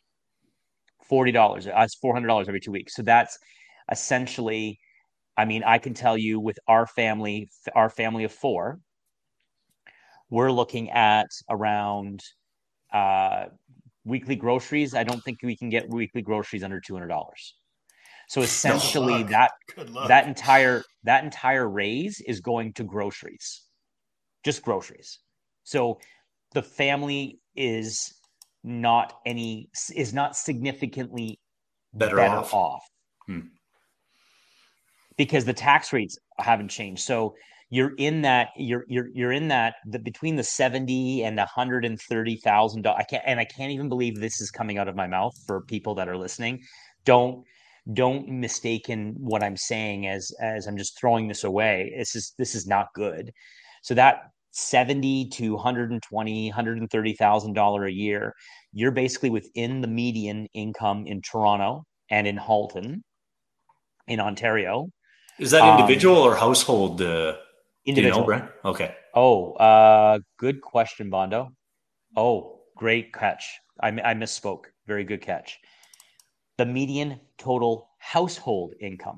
B: forty dollars. That's four hundred dollars every two weeks. So that's essentially, I mean, I can tell you with our family, our family of four, we're looking at around uh, weekly groceries. I don't think we can get weekly groceries under two hundred dollars. So essentially
D: Good
B: that,
D: Good luck.
B: that entire, that entire raise is going to groceries, just groceries. So the family is not any, is not significantly
C: Better,
B: better
C: off.
B: off.
C: Hmm.
B: Because the tax rates haven't changed. So you're in that, you're, you're, you're in that the, between the seventy and one hundred thirty thousand dollars. I can't, and I can't even believe this is coming out of my mouth for people that are listening. Don't, don't mistaken what I'm saying as, as I'm just throwing this away. This is, this is not good. So that seventy to one hundred twenty, one hundred thirty thousand dollars a year, you're basically within the median income in Toronto and in Halton in Ontario.
C: Is that individual um, or household? Uh,
B: individual.
C: Do you know, Brent? Okay.
B: Oh, uh, good question, Bondo. Oh, great catch. I, I misspoke. Very good catch. The median total household income.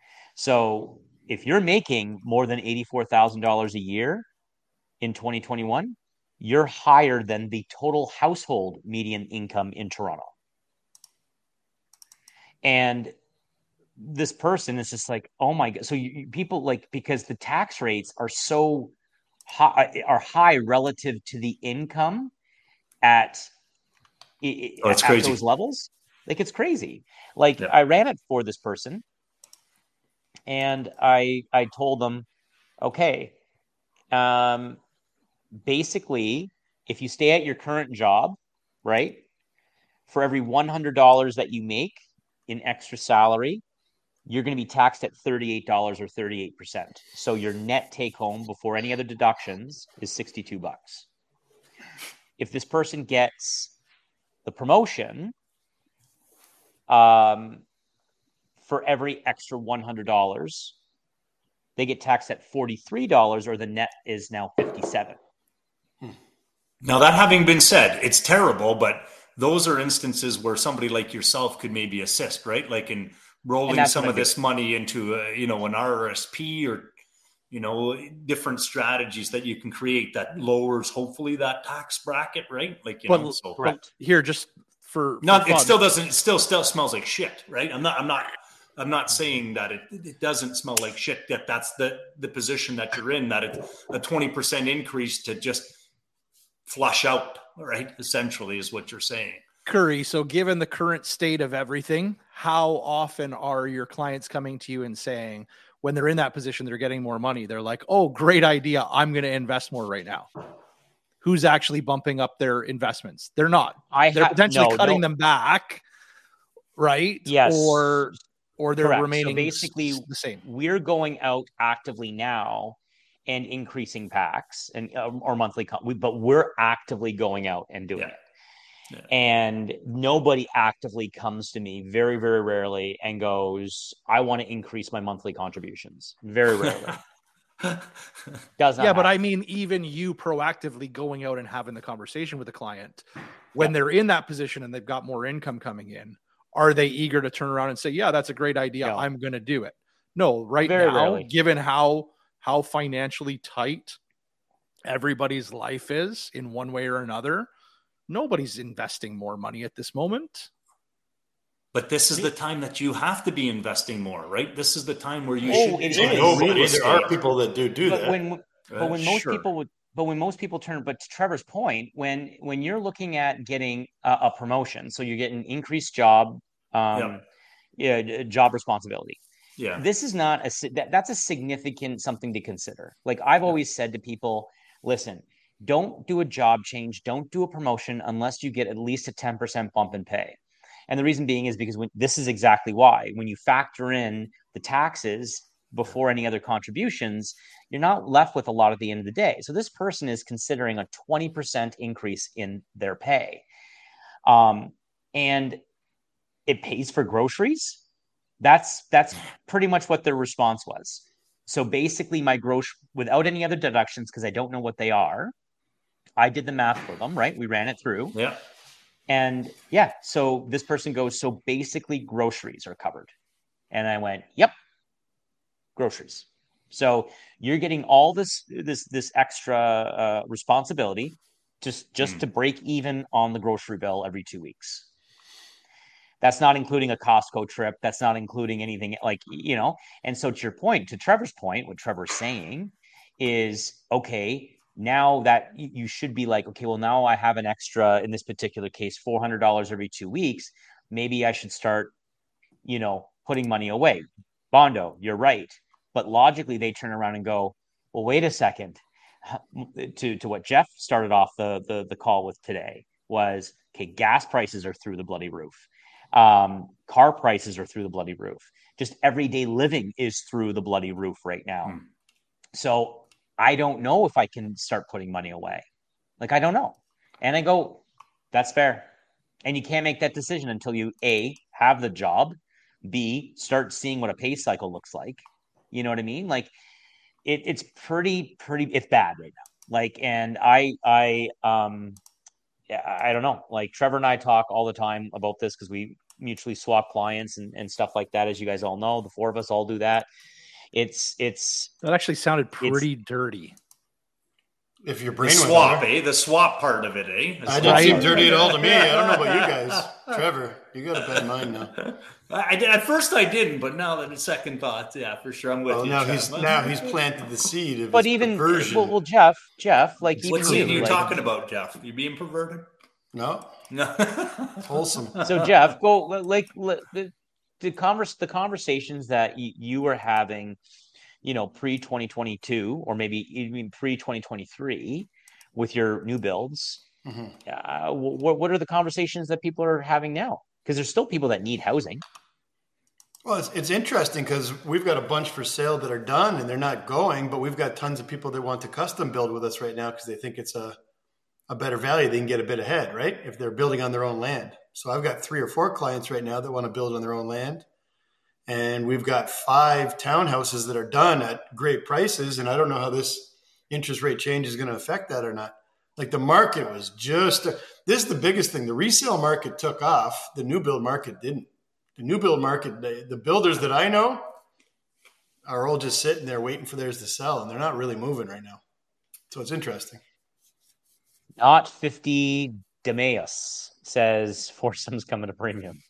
B: So if you're making more than eighty-four thousand dollars a year in twenty twenty-one, you're higher than the total household median income in Toronto. And this person is just like, oh my God. So you, you, people like, because the tax rates are so high, are high relative to the income at,
C: oh, it's
B: at
C: crazy.
B: those levels. Like it's crazy. Like
C: yeah.
B: I ran it for this person and I, I told them, okay, um, basically if you stay at your current job, right, for every one hundred dollars that you make in extra salary, you're going to be taxed at thirty-eight dollars or thirty-eight percent. So your net take home before any other deductions is sixty-two bucks. If this person gets the promotion, um, for every extra one hundred dollars, they get taxed at forty-three dollars or the net is now fifty-seven dollars.
C: Now that having been said, it's terrible, but those are instances where somebody like yourself could maybe assist, right? Like in rolling some of this money into, a, you know, an R R S P or, you know, different strategies that you can create that lowers hopefully that tax bracket, right? Like, you
A: but,
C: know, so
A: but here just for, for
C: not,
A: fun.
C: It still doesn't, it still still smells like shit, right? I'm not, I'm not, I'm not saying that it, it doesn't smell like shit, that that's the, the position that you're in, that it's a twenty percent increase to just flush out, right? Essentially is what you're saying.
A: Curry, so given the current state of everything, how often are your clients coming to you and saying, when they're in that position, they're getting more money, they're like, oh, great idea, I'm going to invest more right now? Who's actually bumping up their investments? They're not.
B: I
A: they're
B: ha-
A: potentially
B: no,
A: cutting
B: no.
A: them back, right?
B: Yes.
A: Or or they're
B: Correct.
A: remaining
B: so basically
A: s- the same.
B: We're going out actively now and increasing packs and uh, or monthly, con- we, but we're actively going out and doing
C: Yeah.
B: it.
C: Yeah.
B: And nobody actively comes to me, very, very rarely, and goes, I want to increase my monthly contributions. Very rarely. Does not
A: Yeah, but
B: happen.
A: I mean, even you proactively going out and having the conversation with the client when
B: Yeah.
A: they're in that position and they've got more income coming in, are they eager to turn around and say, yeah, that's a great idea.
B: No.
A: I'm going to do it. No, right
B: Very
A: now,
B: rarely.
A: given how, how financially tight everybody's life is in one way or another, nobody's investing more money at this moment.
C: But this is the time that you have to be investing more, right? This is the time where you
B: Oh,
C: should
B: it
C: be
B: is.
C: buying
D: No,
C: real
D: but there
C: estate.
D: are people that do do
B: But
D: that.
B: when, but when most
A: Sure.
B: people would, but when most people turn, but to Trevor's point, when when you're looking at getting a, a promotion, so you're getting increased job, um, yeah, d- job responsibility.
C: Yeah.
B: This is not a si- that, that's a significant something to consider. Like I've always said to people, listen, don't do a job change, don't do a promotion unless you get at least a ten percent bump in pay. And the reason being is because when, this is exactly why. When you factor in the taxes before any other contributions, you're not left with a lot at the end of the day. So this person is considering a twenty percent increase in their pay. Um, and it pays for groceries. That's that's pretty much what their response was. So basically my gross without any other deductions, because I don't know what they are, I did the math for them, right? We ran it through.
C: Yeah.
B: And yeah, so this person goes, so basically groceries are covered. And I went, yep, groceries. So you're getting all this this this extra uh, responsibility just just
C: Mm.
B: to break even on the grocery bill every two weeks. That's not including a Costco trip. That's not including anything like, you know. And so to your point, to Trevor's point, what Trevor's saying is, okay, now that you should be like, okay, well, now I have an extra, in this particular case, four hundred dollars every two weeks. Maybe I should start, you know, putting money away. Bondo, you're right. But logically, they turn around and go, well, wait a second. To, to what Jeff started off the, the, the call with today was, okay, gas prices are through the bloody roof. Um, car prices are through the bloody roof. Just everyday living is through the bloody roof right now.
C: Hmm.
B: So I don't know if I can start putting money away. Like, I don't know. And I go, that's fair. And you can't make that decision until you, A, have the job, B, start seeing what a pay cycle looks like. You know what I mean? Like, it, it's pretty, pretty, it's bad right now. Like, and I, I, um, I don't know. Like Trevor and I talk all the time about this because we mutually swap clients and, and stuff like that. As you guys all know, the four of us all do that. It's, it's,
A: That actually sounded pretty dirty.
D: If your
C: The
D: brain went
C: swap,
D: there.
C: eh? The swap part of it, eh? The
D: I
C: swap
D: didn't seem
C: part.
D: dirty at all to me. I don't know about you guys. Trevor, you got a bad mind now.
C: I did at first I didn't, but now that it's second thought, yeah, for sure, I'm with
D: Well,
C: you.
D: now
C: Trev.
D: he's now he's planted the seed of
B: but
D: his
B: even,
D: perversion.
B: well, well, Jeff, Jeff, like even
C: What seed are you
B: like,
C: talking about, Jeff? You being perverted?
D: No,
C: No.
D: it's wholesome.
B: So Jeff, go like the the converse the conversations that y- you were having, you know, pre twenty twenty-two or maybe even pre twenty twenty-three with your new builds.
D: Mm-hmm.
B: Uh, what what are the conversations that people are having now? Because there's still people that need housing.
D: Well, it's, it's interesting because we've got a bunch for sale that are done and they're not going, but we've got tons of people that want to custom build with us right now because they think it's a, a better value. They can get a bit ahead, right? If they're building on their own land. So I've got three or four clients right now that want to build on their own land. And we've got five townhouses that are done at great prices. And I don't know how this interest rate change is going to affect that or not. Like the market was just, this is the biggest thing. The resale market took off. The new build market didn't. The new build market, the, the builders that I know are all just sitting there waiting for theirs to sell, and they're not really moving right now. So it's interesting.
B: Not fifty Demeus says foursomes come at a premium.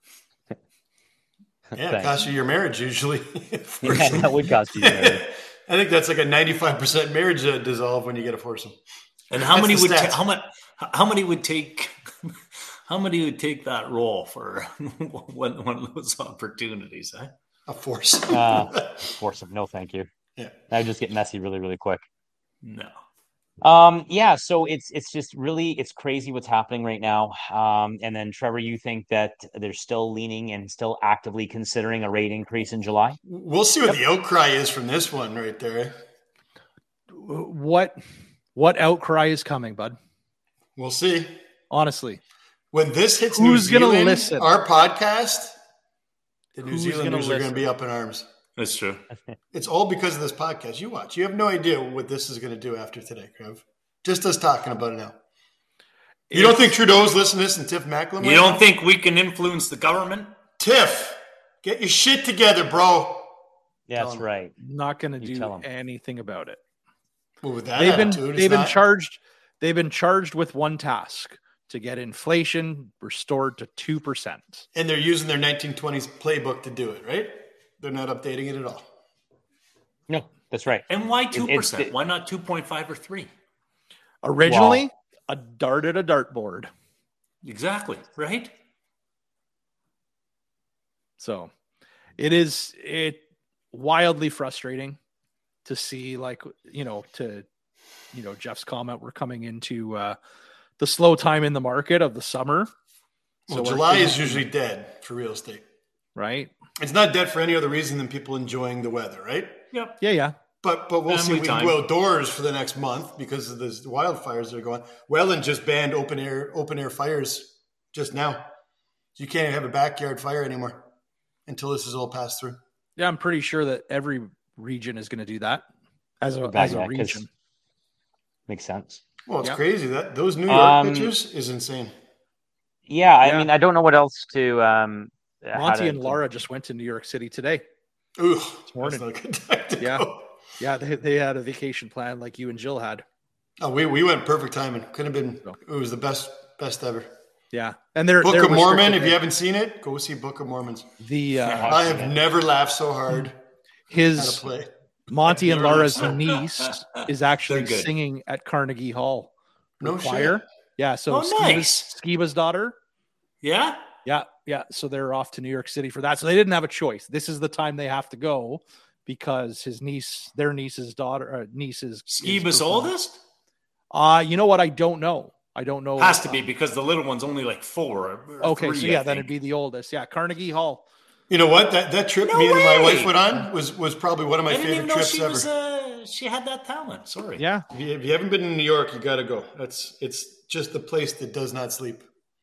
D: Yeah, it costs you your marriage usually.
B: Yeah, that would cost you your marriage.
D: I think that's like a ninety-five percent marriage uh, dissolve when you get a foursome.
C: And how
D: That's
C: many
D: the
C: would ta-
D: stats.
C: how much how many would take how many would take that role for one, one of those opportunities, eh?
D: A foursome.
B: Uh, foursome, no, thank you.
D: Yeah.
B: I would just get messy really, really quick.
C: No.
B: Um, yeah, so it's it's just really it's crazy what's happening right now. Um, and then Trevor, you think that they're still leaning and still actively considering a rate increase in July?
D: We'll see what yep. the outcry is from this one right there.
A: What what outcry is coming, bud?
D: We'll see.
A: Honestly,
D: when this hits
A: Who's
D: New
A: gonna
D: Zealand,
A: listen?
D: our podcast, the New
A: Who's
D: Zealanders
A: gonna
D: are going to be up in arms.
C: That's true.
D: It's all because of this podcast. You watch. You have no idea what this is going to do after today, Crev. Just us talking about it now. You it's, don't think Trudeau's listening to this and Tiff Macklem?
C: You don't now? think we can influence the government?
D: Tiff, get your shit together, bro.
B: Yeah, that's right.
A: Not going to do anything about it.
D: Well, with that
A: they've
D: attitude,
A: been they've been
D: not...
A: charged. They've been charged with one task: to get inflation restored to two percent.
D: And they're using their nineteen twenties playbook to do it, right? They're not updating it at all.
B: No, that's right.
C: And why two percent? Why not two point five or three?
A: Originally, wow. a dart at a dartboard.
C: Exactly, right?
A: So it is it wildly frustrating to see, like, you know, to, you know, Jeff's comment, we're coming into uh, the slow time in the market of the summer.
D: Well, so July is usually dead for real estate.
A: Right.
D: It's not dead for any other reason than people enjoying the weather, right?
C: Yep.
A: Yeah, yeah.
D: But but we'll
C: Family
D: see. We
C: time.
D: can go outdoors for the next month because of the wildfires that are going. Welland just banned open air open air fires just now. So you can't even have a backyard fire anymore until this is all passed through.
A: Yeah, I'm pretty sure that every region is going to do that as a,
B: Back
A: as a
B: that,
A: region.
B: Makes sense.
D: Well, it's
A: yeah.
D: crazy. That those New York
B: um,
D: pictures is insane.
B: Yeah, I
A: yeah.
B: mean, I don't know what else to. Um,
A: Monty
B: to,
A: and Laura just went to New York City today.
D: Ooh,
A: this morning.
D: That's not a good time to
A: yeah,
D: go.
A: yeah. They they had a vacation plan like you and Jill had.
D: Oh, we we went perfect timing. Could have been. It was the best best ever.
A: Yeah, and they're
D: Book
A: they're
D: of Mormon. If you haven't seen it, go see Book of Mormons.
A: The uh,
D: I have never laughed so hard.
A: His
D: play.
A: Monty and Laura's niece is actually singing at Carnegie Hall.
D: No
A: choir.
D: shit.
A: Yeah, so
C: oh,
A: Skiba's,
C: nice.
A: Skiba's daughter.
C: Yeah,
A: yeah, yeah. So they're off to New York City for that. So they didn't have a choice. This is the time they have to go because his niece, their niece's daughter, uh, niece's
C: Skiba's oldest.
A: Uh you know what? I don't know. I don't know.
C: Has to be because the little one's only like four. Or
A: okay,
C: three,
A: so yeah, then it'd be the oldest. Yeah, Carnegie Hall.
D: You know what? That that trip
C: no
D: me
C: way.
D: and my wife went on was was probably one of my
C: I didn't
D: favorite
C: even know
D: trips
C: she
D: ever.
C: Was, uh, she had that talent. Sorry.
A: Yeah.
D: If you, if you haven't been in New York, you got to go. That's it's just the place that does not sleep.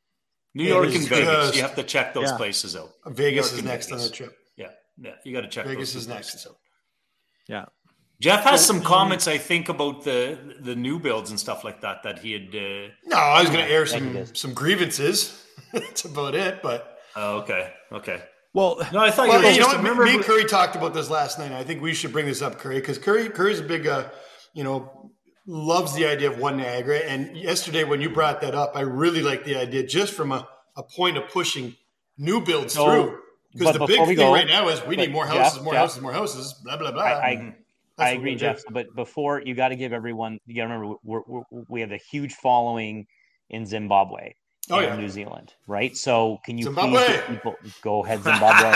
C: New
D: It
C: York
D: is
C: and Vegas.
D: just-
C: You have to check those
A: Yeah.
C: places out.
D: Vegas
C: New York
D: is
C: and
D: next
C: Vegas.
D: on the trip.
C: Yeah, yeah. You got to check
D: Vegas
C: those
D: is
C: two
D: next.
C: places out.
A: Yeah.
C: Jeff has some comments, I think, about the the new builds and stuff like that that he had. Uh...
D: No, I was going to air
B: Thank
D: some
B: you.
D: some grievances. That's about it. But
C: Oh, okay, okay.
A: Well,
C: No, I thought
D: well,
C: you were
D: you know
C: just
D: what?
C: remember.
D: Me and Curry talked about this last night. I think we should bring this up, Curry, because Curry Curry's a big, uh, you know, loves the idea of One Niagara. And yesterday when you brought that up, I really liked the idea just from a, a point of pushing new builds
B: So,
D: through. Because
B: but
D: the big
B: before we
D: thing
B: go-
D: right now is we need
B: but
D: more
B: Jeff,
D: houses, more
B: Jeff,
D: houses, more houses, blah, blah, blah.
B: I, I,
D: That's
B: I
D: what
B: agree,
D: we're
B: Jeff.
D: doing.
B: But before you got to give everyone, you got to remember we're, we're, we have a huge following in Zimbabwe
D: Oh,
B: and
D: yeah.
B: New Zealand, right? So can you
D: Zimbabwe.
B: please get people go ahead, Zimbabwe?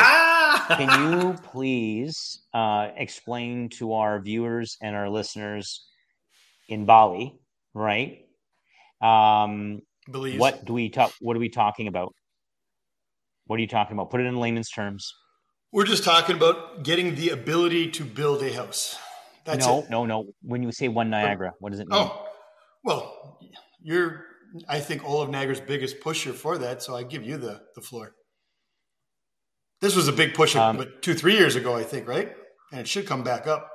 B: Can you please uh, explain to our viewers and our listeners in Bali, right? Um,
D: Belize.
B: what do we talk? What are we talking about? What are you talking about? Put it in layman's terms.
D: We're just talking about getting the ability to build a house. That's
B: no,
D: it.
B: no, no. When you say One Niagara, what does it mean?
D: Oh, well, you're, I think, all of Niagara's biggest pusher for that, so I give you the, the floor. This was a big push,
B: Um,
D: but two, three years ago, I think, right? And it should come back up.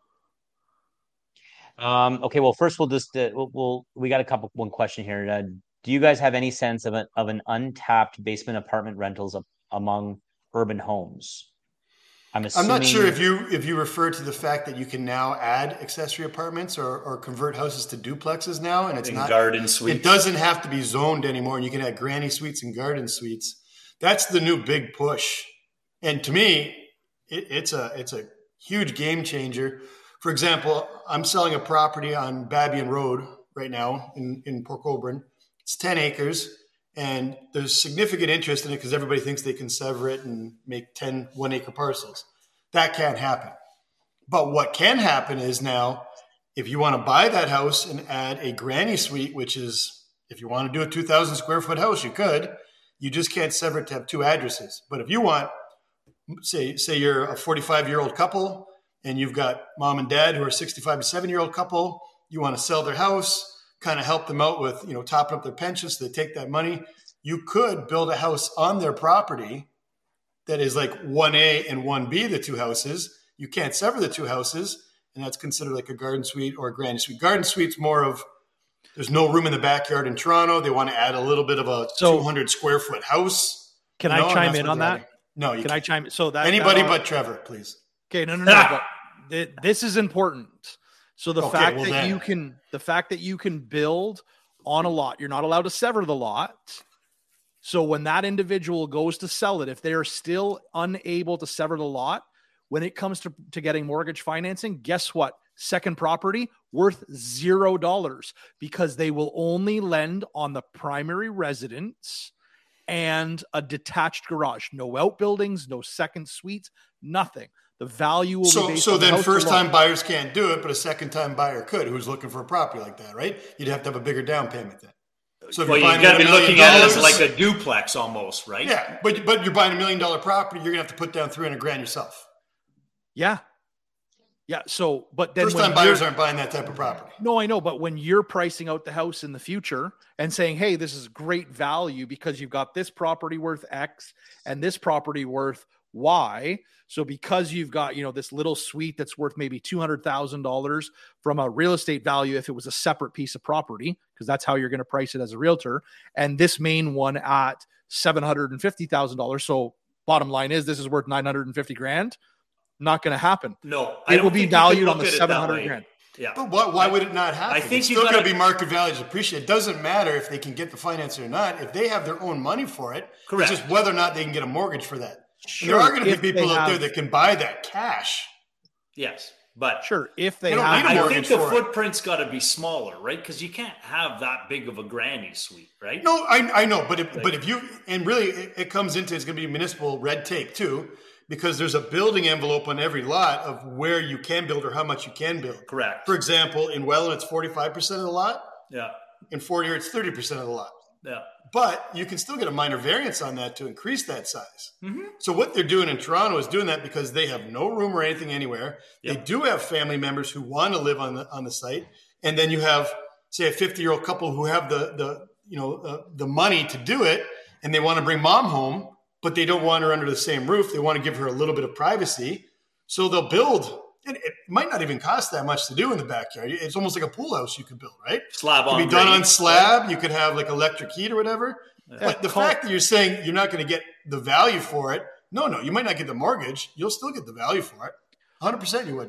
B: Um, okay, well, first we'll just uh, we'll, we'll we got a couple one question here. Uh, do you guys have any sense of an of an untapped basement apartment rentals up among urban homes? I'm assuming.
D: I'm not sure if you if you refer to the fact that you can now add accessory apartments or, or convert houses to duplexes now, and it's
C: In
D: not
C: garden suites.
D: It doesn't have to be zoned anymore, and you can add granny suites and garden suites. That's the new big push, and to me, it, it's a it's a huge game changer. For example, I'm selling a property on Babian Road right now in, in Port Colborne. It's ten acres, and there's significant interest in it because everybody thinks they can sever it and make ten one-acre parcels. That can't happen. But what can happen is now If you want to buy that house and add a granny suite, which is, if you want to do a two thousand square foot house, you could. You just can't sever it to have two addresses. But if you want, say, say you're a forty-five year old couple and you've got mom and dad who are sixty-five to seventy year old couple, you want to sell their house, kind of help them out with, you know, topping up their pensions so they take that money. You could build a house on their property that is like one A and one B, the two houses. You can't sever the two houses, and that's considered like a garden suite or a granny suite. Garden suite's more of, there's no room in the backyard in Toronto. They want to add a little bit of a so, two hundred square foot house.
A: Can
D: you know,
A: I chime in on that?
D: Adding. No, you
A: can
D: can't.
A: I chime in? So that
D: anybody
A: that,
D: but Trevor, please.
A: Okay, no, no, no. but th- this is important. So the
D: okay,
A: fact
D: well
A: that
D: then.
A: you can, the fact that you can build on a lot, you're not allowed to sever the lot. So when that individual goes to sell it, if they are still unable to sever the lot, when it comes to, to getting mortgage financing, guess what? Second property worth zero dollars because they will only lend on the primary residence and a detached garage. No outbuildings, no second suites, nothing. The value will
D: so,
A: be based
D: so
A: on the
D: then
A: house
D: first
A: alone.
D: time buyers can't do it, but a second time buyer could, who's looking for a property like that, right? You'd have to have a bigger down payment then. So if
C: well,
D: you're
C: you got to be looking
D: dollars,
C: at it as like a duplex almost, right?
D: Yeah, but but you're buying a million dollar property, you're gonna have to put down three hundred grand yourself.
A: Yeah, yeah. So, but then
D: first time buyers aren't buying that type of property.
A: No, I know, but when you're pricing out the house in the future and saying, "Hey, this is great value because you've got this property worth X and this property worth Y." So because you've got, you know, this little suite that's worth maybe two hundred thousand dollars from a real estate value, if it was a separate piece of property, because that's how you're going to price it as a realtor, and this main one at seven hundred fifty thousand dollars. So bottom line is this is worth nine hundred fifty grand. Not going to happen.
C: No,
A: it will be valued on the seven hundred grand.
C: Yeah.
D: But why, why would it not happen?
C: I think
D: it's
C: you
D: still
C: gotta,
D: going to be market values appreciated. It doesn't matter if they can get the financing or not. If they have their own money for it,
C: correct.
D: It's just whether or not they can get a mortgage for that.
A: Sure,
D: there are going to be people out
A: have,
D: there that can buy that cash.
C: Yes, but
A: sure, if they,
D: they don't
A: have,
D: need a
C: I think the
D: for
C: footprint's got to be smaller, right? Because you can't have that big of a granny suite, right?
D: No, I, I know, but if, like, but if you and really it, it comes into it's going to be municipal red tape too, because there's a building envelope on every lot of where you can build or how much you can build.
C: Correct.
D: For example, in Welland, it's forty-five percent of the lot.
C: Yeah.
D: In Fort Erie, it's thirty percent of the lot.
C: Yeah.
D: But you can still get a minor variance on that to increase that size.
C: Mm-hmm.
D: So what they're doing in Toronto is doing that because they have no room or anything anywhere. Yep. They do have family members who want to live on the on the site, and then you have, say, a fifty-year-old couple who have the the you know uh, the money to do it, and they want to bring mom home, but they don't want her under the same roof. They want to give her a little bit of privacy, so they'll build. And it might not even cost that much to do in the backyard. It's almost like a pool house you could build, right?
C: Slab on.
D: It could be done on slab. You could have like electric heat or whatever. Yeah. But the fact that you're saying you're not going to get the value for it, no, no, you might not get the mortgage. You'll still get the value for it. one hundred percent you would.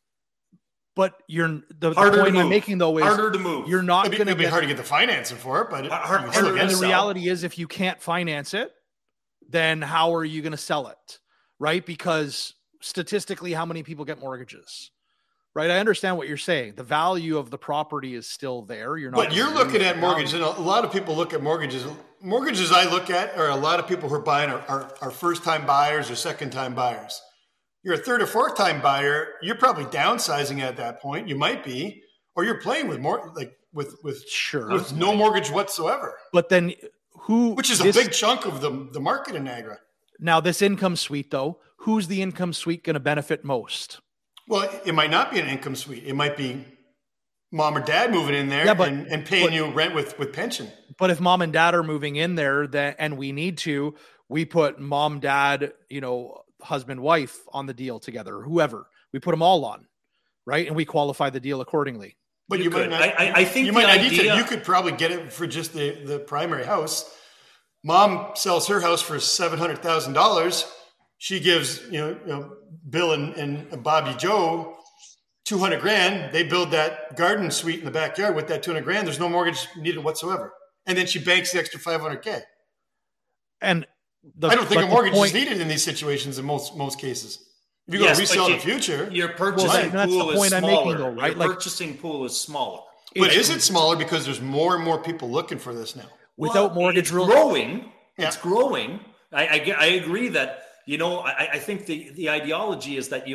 A: But you're the, the
C: harder
A: point I'm making though is
C: harder to move.
A: You're not going to
D: be hard to get the financing for it, but it,
C: hard,
A: harder, and the reality is if you can't finance it, then how are you going to sell it? Right? Because statistically, how many people get mortgages? Right. I understand what you're saying. The value of the property is still there. You're not.
D: But you're looking at mortgages, and a lot of people look at mortgages. Mortgages I look at are a lot of people who are buying are, are, are first-time buyers or second-time buyers. You're a third or fourth-time buyer. You're probably downsizing at that point. You might be, or you're playing with more like with with
A: sure
D: with no mortgage whatsoever.
A: But then who?
D: Which is this, a big chunk of the the market in Niagara.
A: Now, this income suite, though, who's the income suite going to benefit most?
D: Well, it might not be an income suite. It might be mom or dad moving in there
A: yeah, but,
D: and, and paying
A: but,
D: you rent with, with pension.
A: But if mom and dad are moving in there, that and we need to, we put mom, dad, you know, husband, wife on the deal together, whoever. We put them all on, right? And we qualify the deal accordingly.
D: But
C: you,
D: you
C: might
D: not.
C: I, I think
D: you might not
C: idea...
D: need to. You could probably get it for just the, the primary house. Mom sells her house for seven hundred thousand dollars. She gives, you know, you know Bill and, and Bobby Joe two hundred grand. They build that garden suite in the backyard with that two hundred grand. There's no mortgage needed whatsoever. And then she banks the extra five hundred K.
A: And the,
D: I don't think a mortgage
A: point,
D: is needed in these situations in most most cases. If you go
C: yes,
D: to resell
C: you,
D: in the future,
C: your purchasing
A: well, that,
C: pool
A: that's the point
C: is
A: I'm
C: smaller.
A: making, though, right?
C: Your
A: like,
C: purchasing pool is smaller.
D: But is it smaller because there's more and more people looking for this now?
A: Without
C: well,
A: mortgage
C: it's
A: rules,
C: growing.
D: Yeah.
C: It's growing. I, I I agree that you know I, I think the the ideology is that you.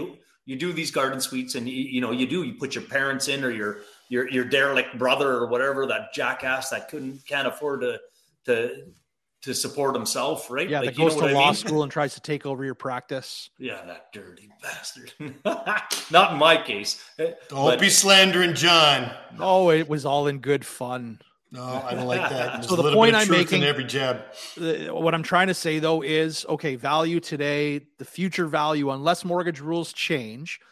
C: you do these garden suites, and you, you know you do you put your parents in, or your your your derelict brother or whatever, that jackass that couldn't can't afford to to to support himself, right?
A: Yeah,
C: like,
A: that goes
C: you know
A: to
C: what I
A: law
C: mean?
A: school and tries to take over your practice.
C: Yeah, that dirty bastard. Not in my case.
D: Don't
C: but,
D: be slandering John.
A: Oh, it was all in good fun.
D: No, I don't like that. There's
A: So
D: a
A: the
D: little
A: point
D: bit of
A: I'm
D: truth
A: making-
D: in every jab.
A: Uh, What I'm trying to say, though, is, okay, value today, the future value, unless mortgage rules change,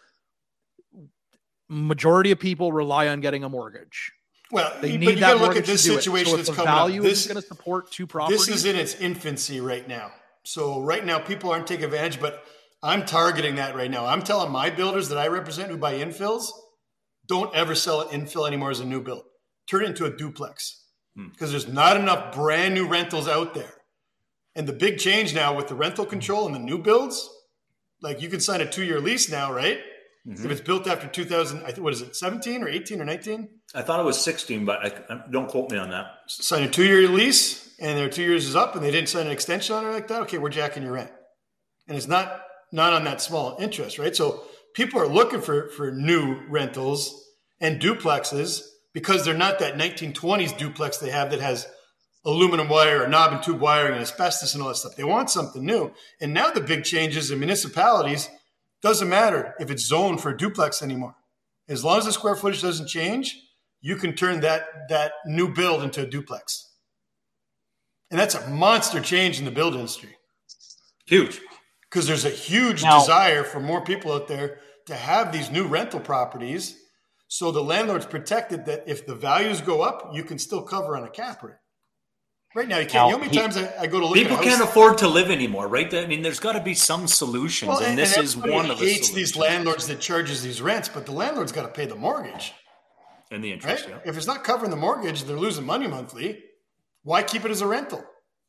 A: majority of people rely on getting a mortgage.
D: Well,
A: They
D: but
A: need
D: you
A: that
D: got to look
A: mortgage
D: at this
A: to do it.
D: situation
A: So if
D: that's
A: the
D: coming
A: value
D: up. This,
A: isn't going to support two properties.
D: this is in its infancy right now. So right now, people aren't taking advantage, but I'm targeting that right now. I'm telling my builders that I represent who buy infills, don't ever sell an infill anymore as a new build. Turn it into a duplex because there's not enough brand new rentals out there. And the big change now with the rental control and the new builds, like you can sign a two-year lease now, right? Mm-hmm. If it's built after two thousand, I think, what is it, seventeen or eighteen or nineteen?
C: I thought it was sixteen, but I, I, don't quote me on that.
D: Sign a two-year lease, and their two years is up, and they didn't sign an extension on it like that. Okay, we're jacking your rent, and it's not not on that small interest, right? So people are looking for for new rentals and duplexes because they're not that nineteen twenties duplex they have that has aluminum wire or knob and tube wiring and asbestos and all that stuff. They want something new, and now the big changes in municipalities. Doesn't matter if it's zoned for a duplex anymore. As long as the square footage doesn't change, you can turn that, that new build into a duplex. And that's a monster change in the build industry.
C: Huge.
D: Because there's a huge
B: Now,
D: desire for more people out there to have these new rental properties. So the landlord's protected that if the values go up, you can still cover on a cap rate. Right now, you can't.
B: Now,
D: you know how many
B: he-
D: times I, I go to look
C: People
D: at a house?
C: can't afford to live anymore, right? I mean, there's got to be some solutions,
D: Well,
C: and, this is
D: everybody
C: one of the
D: hates
C: solutions.
D: these landlords that charges these rents, but the landlord's got to pay the mortgage.
C: And the interest,
D: Right?
C: yeah.
D: If it's not covering the mortgage, they're losing money monthly. Why keep it as a rental?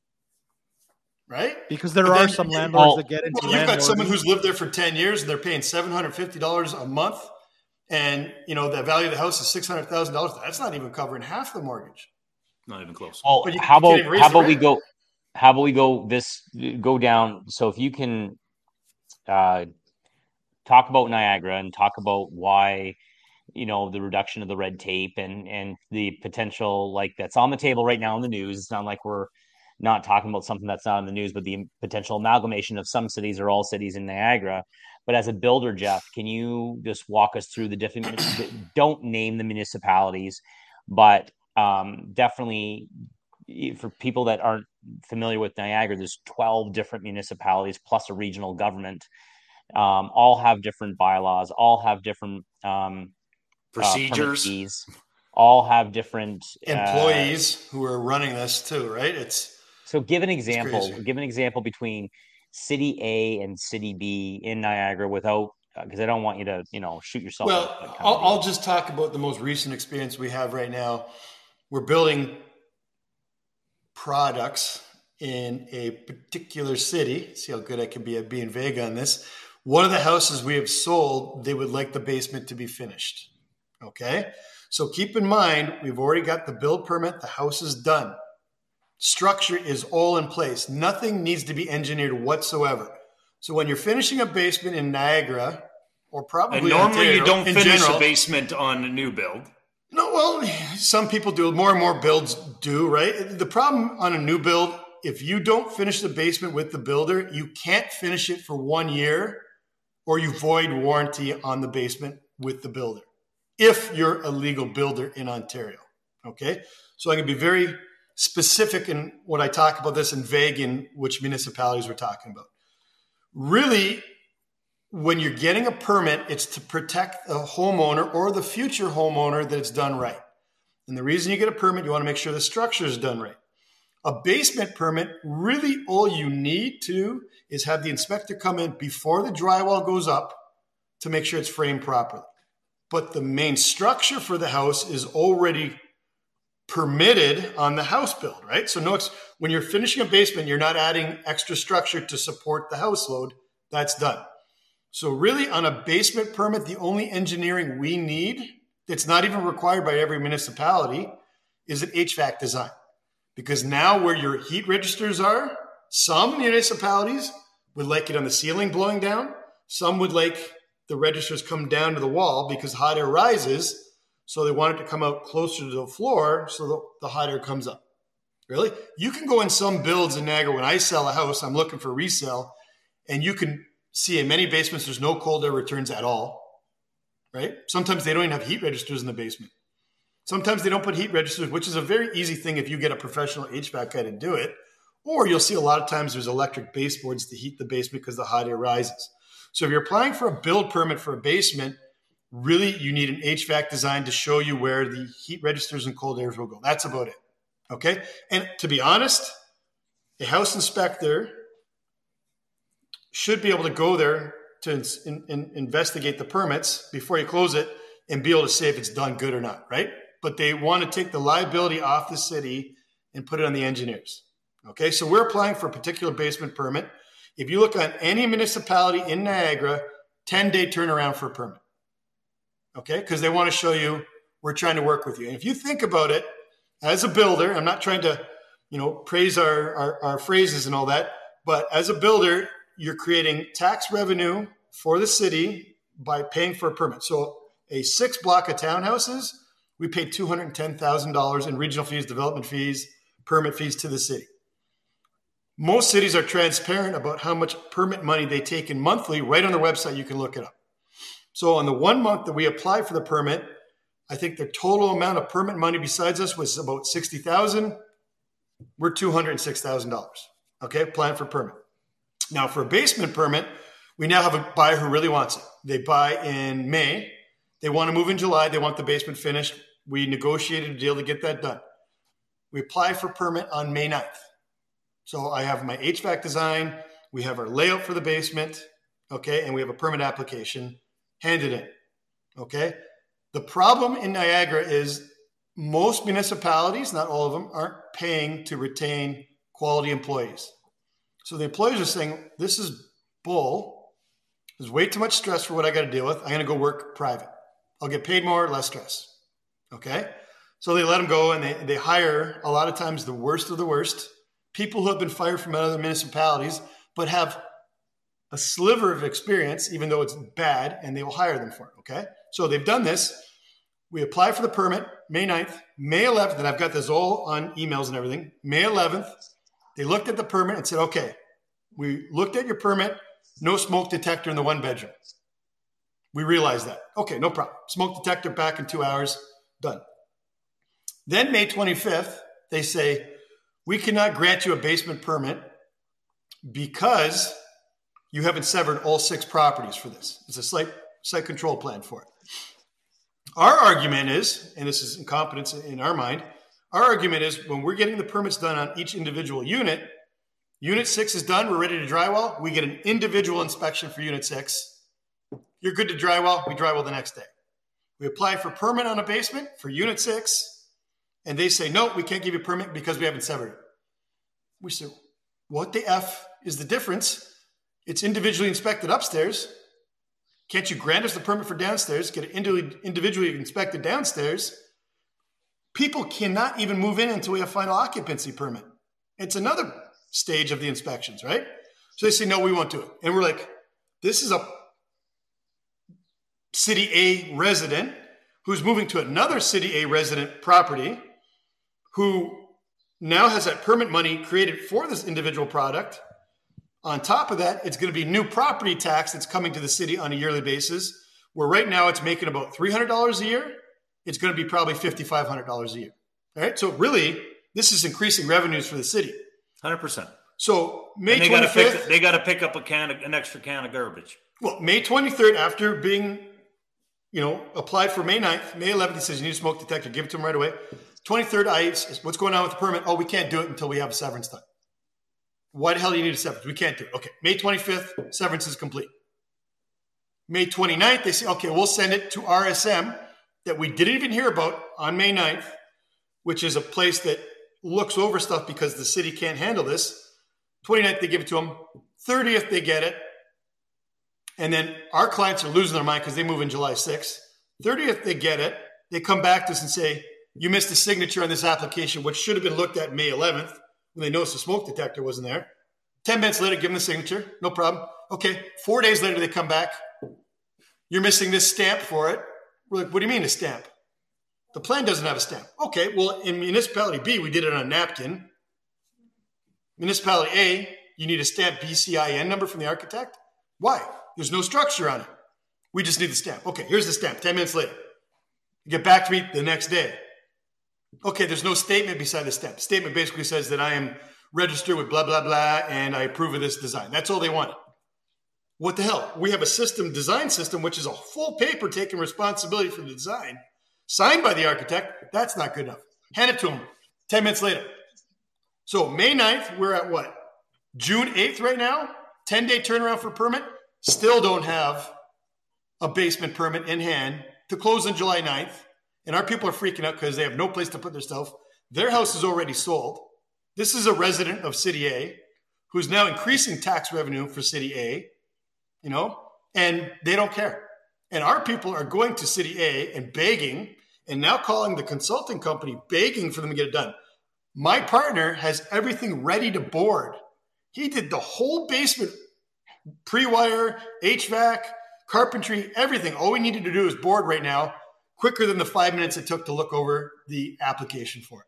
D: Right?
A: Because there
D: But
A: are
D: then
A: some
D: you-
A: landlords
B: well,
A: that get into
D: Well, you've got
A: landlord-
D: someone who's lived there for ten years and they're paying seven hundred fifty dollars a month. And, you know, the value of the house is six hundred thousand dollars. That's not even covering half the mortgage.
C: Not even close.
B: Well,
D: But you-
B: how
D: you can't
B: about
D: even raise
B: how
D: the
B: about we
D: rent.
B: go? How about we go this go down? So if you can uh, talk about Niagara and talk about why, you know, the reduction of the red tape and and the potential, like, that's on the table right now in the news. It's not like we're not talking about something that's not in the news, but the potential amalgamation of some cities or all cities in Niagara. But as a builder, Jeff, can you just walk us through the different? Don't name the municipalities, but um, definitely for people that aren't familiar with Niagara, there's twelve different municipalities plus a regional government. Um, all have different bylaws, all have different um,
C: Procedures.
B: uh, permit fees, all have different uh,
D: Employees who are running this too, right? It's
B: so give an example.
D: crazy.
B: Give an example between City A and City B in Niagara without, because I don't want you to, you know, shoot yourself.
D: Well,
B: up, that kind of
D: I'll,
B: deal.
D: I'll just talk about the most recent experience we have right now. We're building products in a particular city. See how good I can be at being vague on this. One of the houses we have sold, they would like the basement to be finished. Okay. So keep in mind, we've already got the build permit. The house is done. Structure is all in place. Nothing needs to be engineered whatsoever. So when you're finishing a basement in Niagara, or probably
C: And normally
D: Ontario,
C: you don't
D: in
C: finish
D: general,
C: a basement on a new build.
D: no, well, some people do. More and more builds do, right? The problem on a new build, if you don't finish the basement with the builder, you can't finish it for one year or you void warranty on the basement with the builder if you're a legal builder in Ontario, okay? So I can be very specific in what I talk about this and vague in which municipalities we're talking about. Really, when you're getting a permit, it's to protect the homeowner or the future homeowner that it's done right. And the reason you get a permit, you want to make sure the structure is done right. A basement permit, really all you need to is have the inspector come in before the drywall goes up to make sure it's framed properly. But the main structure for the house is already permitted on the house build, right? So no, when you're finishing a basement, you're not adding extra structure to support the house load. That's done. So really on a basement permit, the only engineering we need that's not even required by every municipality is an H V A C design. Because now where your heat registers are, some municipalities would like it on the ceiling blowing down. Some would like the registers come down to the wall because hot air rises. So they want it to come out closer to the floor so the, the hot air comes up. Really? You can go in some builds in Niagara. When I sell a house, I'm looking for resale, and you can see in many basements there's no cold air returns at all, right? Sometimes they don't even have heat registers in the basement. Sometimes they don't put heat registers, which is a very easy thing if you get a professional H V A C guy to do it. Or you'll see a lot of times there's electric baseboards to heat the basement because the hot air rises. So if you're applying for a build permit for a basement, really you need an H V A C design to show you where the heat registers and cold airs will go. That's about it. Okay? And to be honest, a house inspector should be able to go there to in, in, investigate the permits before you close it and be able to say if it's done good or not, right? But they want to take the liability off the city and put it on the engineers. Okay, so we're applying for a particular basement permit. If you look on any municipality in Niagara, ten-day turnaround for a permit. Okay, because they want to show you we're trying to work with you. And if you think about it, as a builder, I'm not trying to, you know, praise our, our, our phrases and all that, but as a builder, you're creating tax revenue for the city by paying for a permit. So a six block of townhouses, we pay two hundred ten thousand dollars in regional fees, development fees, permit fees to the city. Most cities are transparent about how much permit money they take in monthly. Right on their website, you can look it up. So on the one month that we applied for the permit, I think the total amount of permit money besides us was about sixty thousand dollars. We're two hundred six thousand dollars. Okay, applying for permit. Now for a basement permit, we now have a buyer who really wants it. They buy in May. They want to move in July. They want the basement finished. We negotiated a deal to get that done. We apply for permit on May ninth. So I have my H V A C design. We have our layout for the basement. Okay, and we have a permit application handed in. Okay. The problem in Niagara is most municipalities, not all of them, aren't paying to retain quality employees. So the employees are saying, this is bull. There's way too much stress for what I got to deal with. I'm going to go work private. I'll get paid more, less stress. Okay? So they let them go, and they, they hire a lot of times the worst of the worst, people who have been fired from other municipalities, but have a sliver of experience, even though it's bad, and they will hire them for it. Okay? So they've done this. We apply for the permit May ninth, May eleventh, and I've got this all on emails and everything. May eleventh, they looked at the permit and said, okay, we looked at your permit, no smoke detector in the one bedroom. We realized that. Okay, no problem. Smoke detector back in two hours, done. Then May twenty-fifth, they say, we cannot grant you a basement permit because you haven't severed all six properties for this. It's a site, site control plan for it. Our argument is, and this is incompetence in our mind, our argument is when we're getting the permits done on each individual unit, unit six is done, we're ready to drywall, we get an individual inspection for unit six. You're good to drywall, we drywall the next day. We apply for permit on a basement for unit six, and they say, no, we can't give you a permit because we haven't severed it. We say, what the F is the difference? It's individually inspected upstairs. Can't you grant us the permit for downstairs, get it individually inspected downstairs? People cannot even move in until we have final occupancy permit. It's another stage of the inspections, right? So they say, no, we won't do it. And we're like, this is a City A resident who's moving to another City A resident property who now has that permit money created for this individual product. On top of that, it's going to be new property tax that's coming to the city on a yearly basis, where right now it's making about three hundred dollars a year. It's going to be probably five thousand five hundred dollars a year. All right. So really, this is increasing revenues for the city.
C: one hundred percent.
D: So May
C: and they
D: twenty-fifth.
C: Gotta pick, they got to pick up a can, of, an extra can of garbage.
D: Well, May twenty-third, after being, you know, applied for May ninth, May eleventh, he says, you need a smoke detector. Give it to him right away. twenty-third, I, what's going on with the permit? Oh, we can't do it until we have a severance done. Why the hell do you need a severance? We can't do it. Okay, May twenty-fifth, severance is complete. May twenty-ninth, they say, okay, we'll send it to R S M that we didn't even hear about on May ninth, which is a place that looks over stuff because the city can't handle this. twenty-ninth, they give it to them. thirtieth, they get it. And then our clients are losing their mind because they move in July sixth. thirtieth, they get it. They come back to us and say, you missed a signature on this application, which should have been looked at May eleventh. When they noticed the smoke detector wasn't there. ten minutes later, give them the signature. No problem. Okay. Four days later, they come back. You're missing this stamp for it. We're like, what do you mean a stamp? The plan doesn't have a stamp. Okay, well, in municipality B, we did it on a napkin. Municipality A, you need a stamp B C I N number from the architect. Why? There's no structure on it. We just need the stamp. Okay, here's the stamp. ten minutes later. You get back to me the next day. Okay, there's no statement beside the stamp. Statement basically says that I am registered with blah, blah, blah, and I approve of this design. That's all they wanted. What the hell? We have a system, design system, which is a full paper taking responsibility for the design, signed by the architect. That's not good enough. Hand it to him. ten minutes later. So May ninth, we're at what? June eighth right now? ten-day turnaround for permit. Still don't have a basement permit in hand to close on July ninth. And our people are freaking out because they have no place to put their stuff. Their house is already sold. This is a resident of City A who's now increasing tax revenue for City A, you know, and they don't care. And our people are going to City A and begging and now calling the consulting company, begging for them to get it done. My partner has everything ready to board. He did the whole basement, pre-wire, H V A C, carpentry, everything. All we needed to do is board right now, quicker than the five minutes it took to look over the application for it.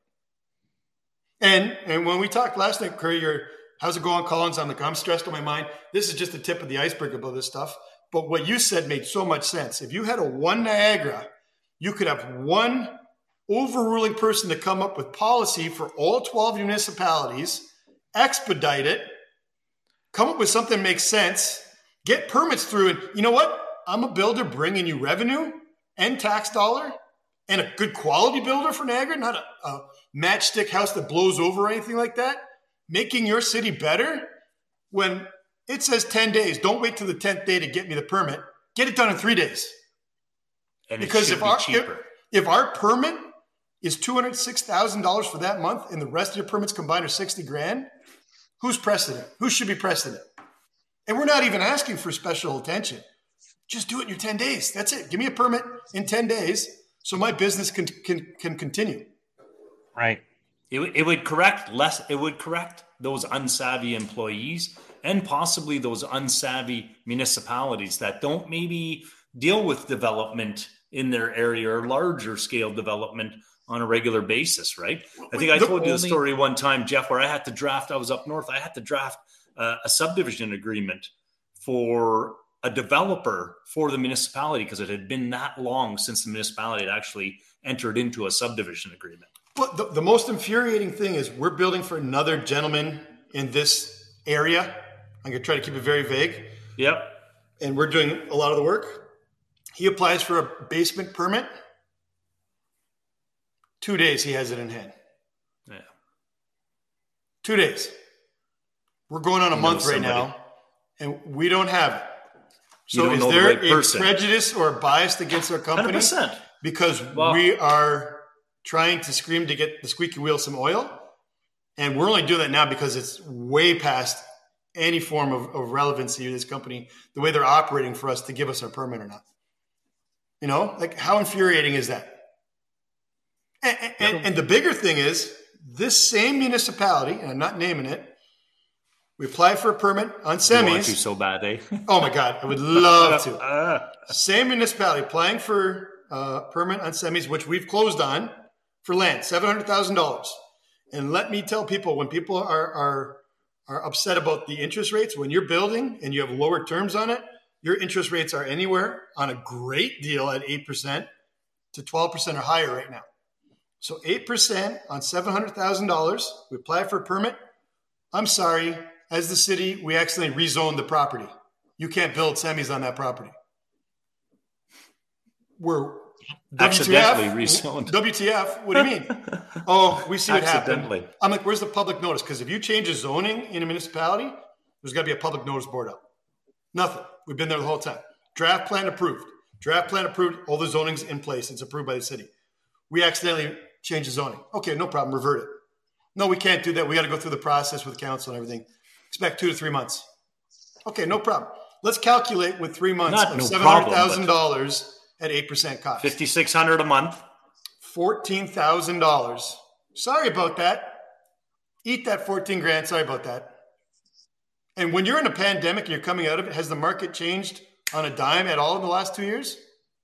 D: And and when we talked last night, Curry, you're, how's it going, Collins? I'm like, I'm stressed on my mind. This is just the tip of the iceberg about this stuff. But what you said made so much sense. If you had a one Niagara, you could have one overruling person to come up with policy for all twelve municipalities, expedite it, come up with something that makes sense, get permits through. And you know what? I'm a builder bringing you revenue and tax dollar and a good quality builder for Niagara, not a, a matchstick house that blows over or anything like that, making your city better when it says ten days. Don't wait till the tenth day to get me the permit. Get it done in three days.
C: And
D: because
C: it should
D: if
C: be
D: our,
C: cheaper.
D: If, if our permit is two hundred six thousand dollars for that month and the rest of your permits combined are sixty grand, who's precedent? Who should be precedent? And we're not even asking for special attention. Just do it in your ten days. That's it. Give me a permit in ten days so my business can can, can continue.
B: Right.
C: It, it would correct less. It would correct those unsavvy employees and possibly those unsavvy municipalities that don't maybe deal with development in their area or larger scale development on a regular basis, right? I think I
A: The
C: told you the
A: only-
C: story one time, Jeff, where I had to draft, I was up north, I had to draft uh, a subdivision agreement for a developer for the municipality because it had been that long since the municipality had actually entered into a subdivision agreement.
D: But the, the most infuriating thing is we're building for another gentleman in this area. I'm going to try to keep it very vague.
C: Yep.
D: And we're doing a lot of the work. He applies for a basement permit. Two days he has it in hand.
C: Yeah.
D: Two days. We're going on a
C: You
D: month
C: know
D: right now, and we don't have it.
C: You
D: So
C: don't
D: is
C: know the
D: there
C: right
D: a
C: person.
D: prejudice or a bias against our
C: one hundred
D: company?
C: percent.
D: Because
C: Well-
D: we are trying to scream to get the squeaky wheel some oil, and we're only doing that now because it's way past any form of, of relevancy to this company, the way they're operating for us to give us our permit or not. You know, like how infuriating is that? And, and, and the bigger thing is this same municipality, and I'm not naming it, we applied for a permit on
C: You want to
D: semis.
C: so bad, eh?
D: Oh my God, I would love to.
C: Uh,
D: Same municipality applying for uh, permit on semis, which we've closed on for land, seven hundred thousand dollars. And let me tell people, when people are, are, are upset about the interest rates, when you're building and you have lower terms on it, your interest rates are anywhere on a great deal at eight percent to twelve percent or higher right now. So eight percent on seven hundred thousand dollars, we apply for a permit. I'm sorry, as the city, we accidentally rezoned the property. You can't build semis on that property. We're
C: Accidentally
D: W T F,
C: rezoned.
D: W T F, what do you mean? Oh, we see what happened.
C: Accidentally.
D: I'm like, where's the public notice? Because if you change a zoning in a municipality, there's got to be a public notice board up. Nothing. We've been there the whole time. Draft plan approved. Draft plan approved. All the zoning's in place. It's approved by the city. We accidentally changed the zoning. Okay, no problem. Revert it. No, we can't do that. We got to go through the process with council and everything. Expect two to three months. Okay, no problem. Let's calculate with three months
C: Not
D: of
C: no
D: seven hundred thousand dollars at eight percent cost.
C: fifty-six hundred a month.
D: fourteen thousand dollars. Sorry about that. Eat that fourteen grand. Sorry about that. And when you're in a pandemic and you're coming out of it, has the market changed on a dime at all in the last two years?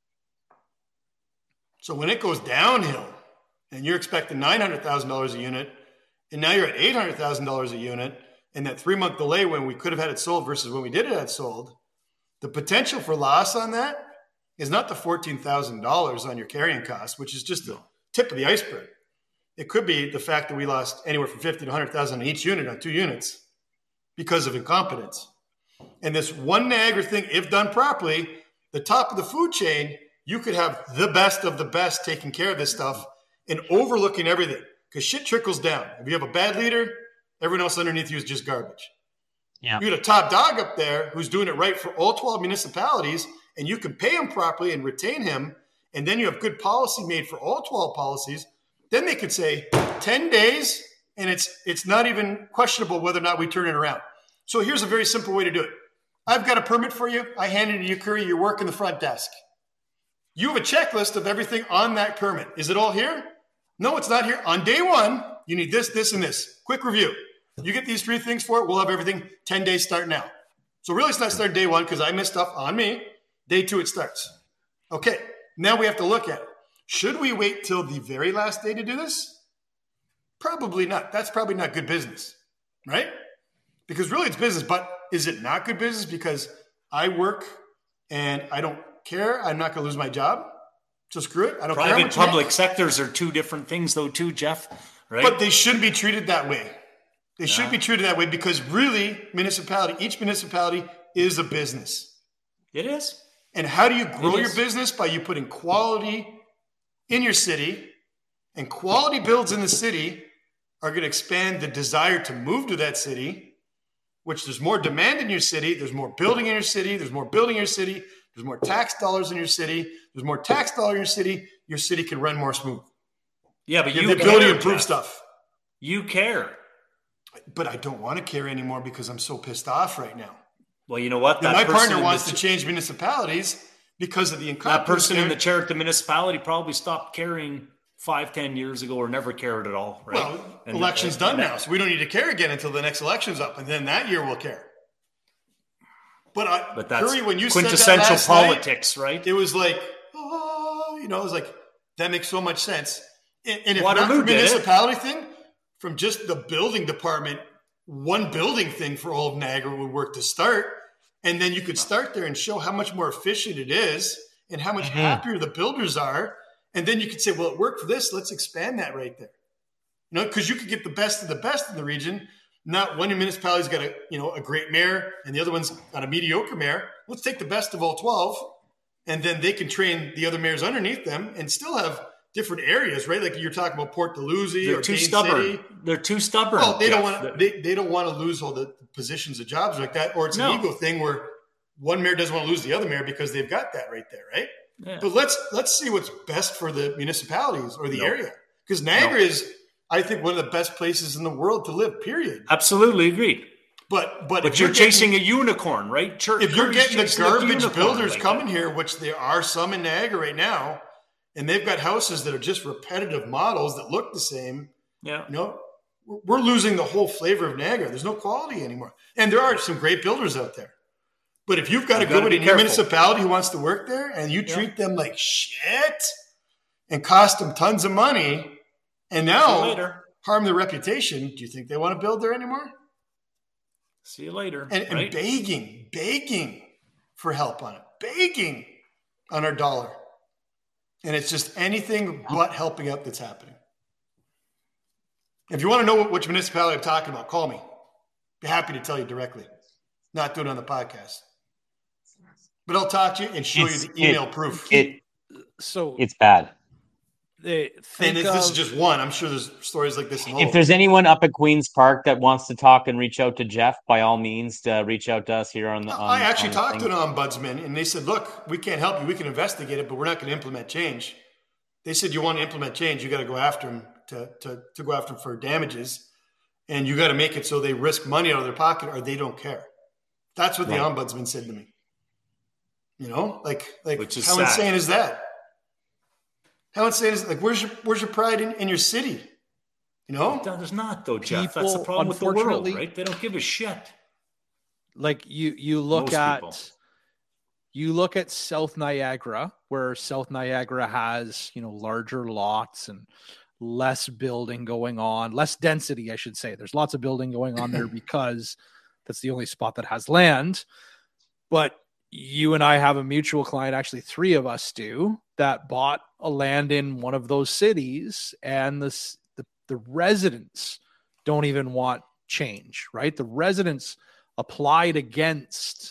D: So when it goes downhill and you're expecting nine hundred thousand dollars a unit, and now you're at eight hundred thousand dollars a unit, and that three-month delay when we could have had it sold versus when we did it had sold, the potential for loss on that is not the fourteen thousand dollars on your carrying cost, which is just the tip of the iceberg. It could be the fact that we lost anywhere from fifty to one hundred thousand on each unit on two units because of incompetence. And this one Niagara thing, if done properly, the top of the food chain, you could have the best of the best taking care of this stuff and overlooking everything because shit trickles down. If you have a bad leader, everyone else underneath you is just garbage.
B: Yeah.
D: You got a top dog up there who's doing it right for all twelve municipalities, and you can pay him properly and retain him, and then you have good policy made for all twelve policies. Then they could say ten days, and it's it's not even questionable whether or not we turn it around. So here's a very simple way to do it. I've got a permit for you. I hand it to you, Curry. You work in the front desk. You have a checklist of everything on that permit. Is it all here? No, it's not here. On day one, you need this, this, and this. Quick review. You get these three things for it, we'll have everything ten days start now. So really it's not starting day one because I missed stuff on me. Day two, it starts. Okay, now we have to look at it. Should we wait till the very last day to do this? Probably not. That's probably not good business, right? Because really it's business, but is it not good business because I work and I don't care? I'm not going to lose my job. So screw it. I don't
C: Private,
D: care.
C: Private public sectors are two different things though too, Jeff, right?
D: But they shouldn't be treated that way. They
C: Yeah.
D: should be treated that way because really municipality, each municipality is a business.
C: It is.
D: And how do you grow
C: It
D: your
C: is.
D: business? By you putting quality in your city, and quality builds in the city are going to expand the desire to move to that city, which there's more demand in your city. There's more building in your city. There's more building in your city. There's more tax dollars in your city. There's more tax dollars in your city. Your city can run more smooth.
C: Yeah, but
D: You
C: you
D: have the ability
C: care,
D: to improve
C: Jeff.
D: stuff.
C: You care.
D: But I don't want to care anymore because I'm so pissed off right now.
C: Well, you know what?
D: Then
C: That
D: my
C: person
D: partner
C: in
D: wants
C: the-
D: to change municipalities because of the
C: That
D: incompetence.
C: person in the
D: there.
C: chair at the municipality probably stopped caring five, ten years ago, or never cared at all. Right?
D: Well,
C: And-
D: election's
C: and-
D: done
C: and
D: now, so we don't need to care again until the next election's up, and then that year we'll care. But, I,
C: But that's
D: Curry, when you said that
C: quintessential
D: last night,
C: politics, right?
D: it was like, oh, you know, it was like, that makes so much sense. And, and if
C: Waterloo
D: not for
C: did it.
D: municipality thing, from just the building department, one building thing for all of Niagara would work to start. And then you could start there and show how much more efficient it is and how much
B: Mm-hmm.
D: happier the builders are. And then you could say, well, it worked for this. Let's expand that right there. You know, because you could get the best of the best in the region. Not one municipality's got a, you know, a great mayor and the other one's got a mediocre mayor. Let's take the best of all twelve, and then they can train the other mayors underneath them and still have different areas, right? Like you're talking about Port Dalhousie
C: They're
D: or
C: too
D: Dane
C: stubborn.
D: City.
C: They're too stubborn.
D: Well, they don't
C: Jeff.
D: want to. They, they don't want to lose all the positions of jobs like that, or it's
C: No.
D: an ego thing where one mayor doesn't want to lose the other mayor because they've got that right there, right?
C: Yeah.
D: But let's let's see what's best for the municipalities or the
C: No.
D: area, because Niagara
C: No.
D: is, I think, one of the best places in the world to live. Period.
C: Absolutely agreed.
D: But but,
C: But
D: if
C: you're,
D: getting-
C: chasing a unicorn, right? Church,
D: if you're
C: Curry's
D: getting the
C: chasing a
D: garbage
C: unicorn
D: builders
C: like
D: coming
C: that.
D: here, which there are some in Niagara right now, and they've got houses that are just repetitive models that look the same,
C: Yeah.
D: you know, we're we're losing the whole flavor of Niagara. There's no quality anymore. And there are some great builders out there. But if you've got
C: You
D: a
C: gotta
D: good one
C: be
D: in your
C: careful.
D: municipality who wants to work there and you treat them like shit and cost them tons of money and
C: See you
D: now
C: later.
D: harm their reputation, do you think they want to build there anymore?
C: See you later.
D: And, and
C: right?
D: begging, begging for help on it, begging on our dollar. And it's just anything but helping out that's happening. If you want to know what, which municipality I'm talking about, call me. Be happy to tell you directly. Not do it on the podcast. But I'll talk to you and show
B: It's-
D: you the email
B: it-
D: proof.
B: It
A: So
B: it's bad.
A: they
D: and
A: think
D: this,
A: of,
D: this is just one. I'm sure there's stories like this in all
B: If
D: of
B: there's anyone up at Queens Park that wants to talk and reach out to Jeff, by all means, uh, reach out to us here on the. On,
D: I actually
B: on the
D: talked
B: thing.
D: to an ombudsman, and they said, look, we can't help you. We can investigate it, but we're not going to implement change. They said, you want to implement change, you got to go after them to, to, to go after them for damages, and you got to make it so they risk money out of their pocket or they don't care. That's what
B: Right.
D: the ombudsman said to me. You know, like, like
C: Which is
D: how
C: sad.
D: insane is that? How insane is like, where's your, where's your pride in, in your city? You know?
C: No, there's not though, Jeff. That's the
A: People,
C: problem with the world,
A: unfortunately-
C: right? They don't give a shit.
A: like you you look
C: Most
A: at
C: people.
A: You look at South Niagara, where South Niagara has, you know, larger lots and less building going on, less density, I should say. There's lots of building going on there because that's the only spot that has land. But you and I have a mutual client, actually three of us do, that bought a land in one of those cities, and the, the, the residents don't even want change, right? The residents applied against.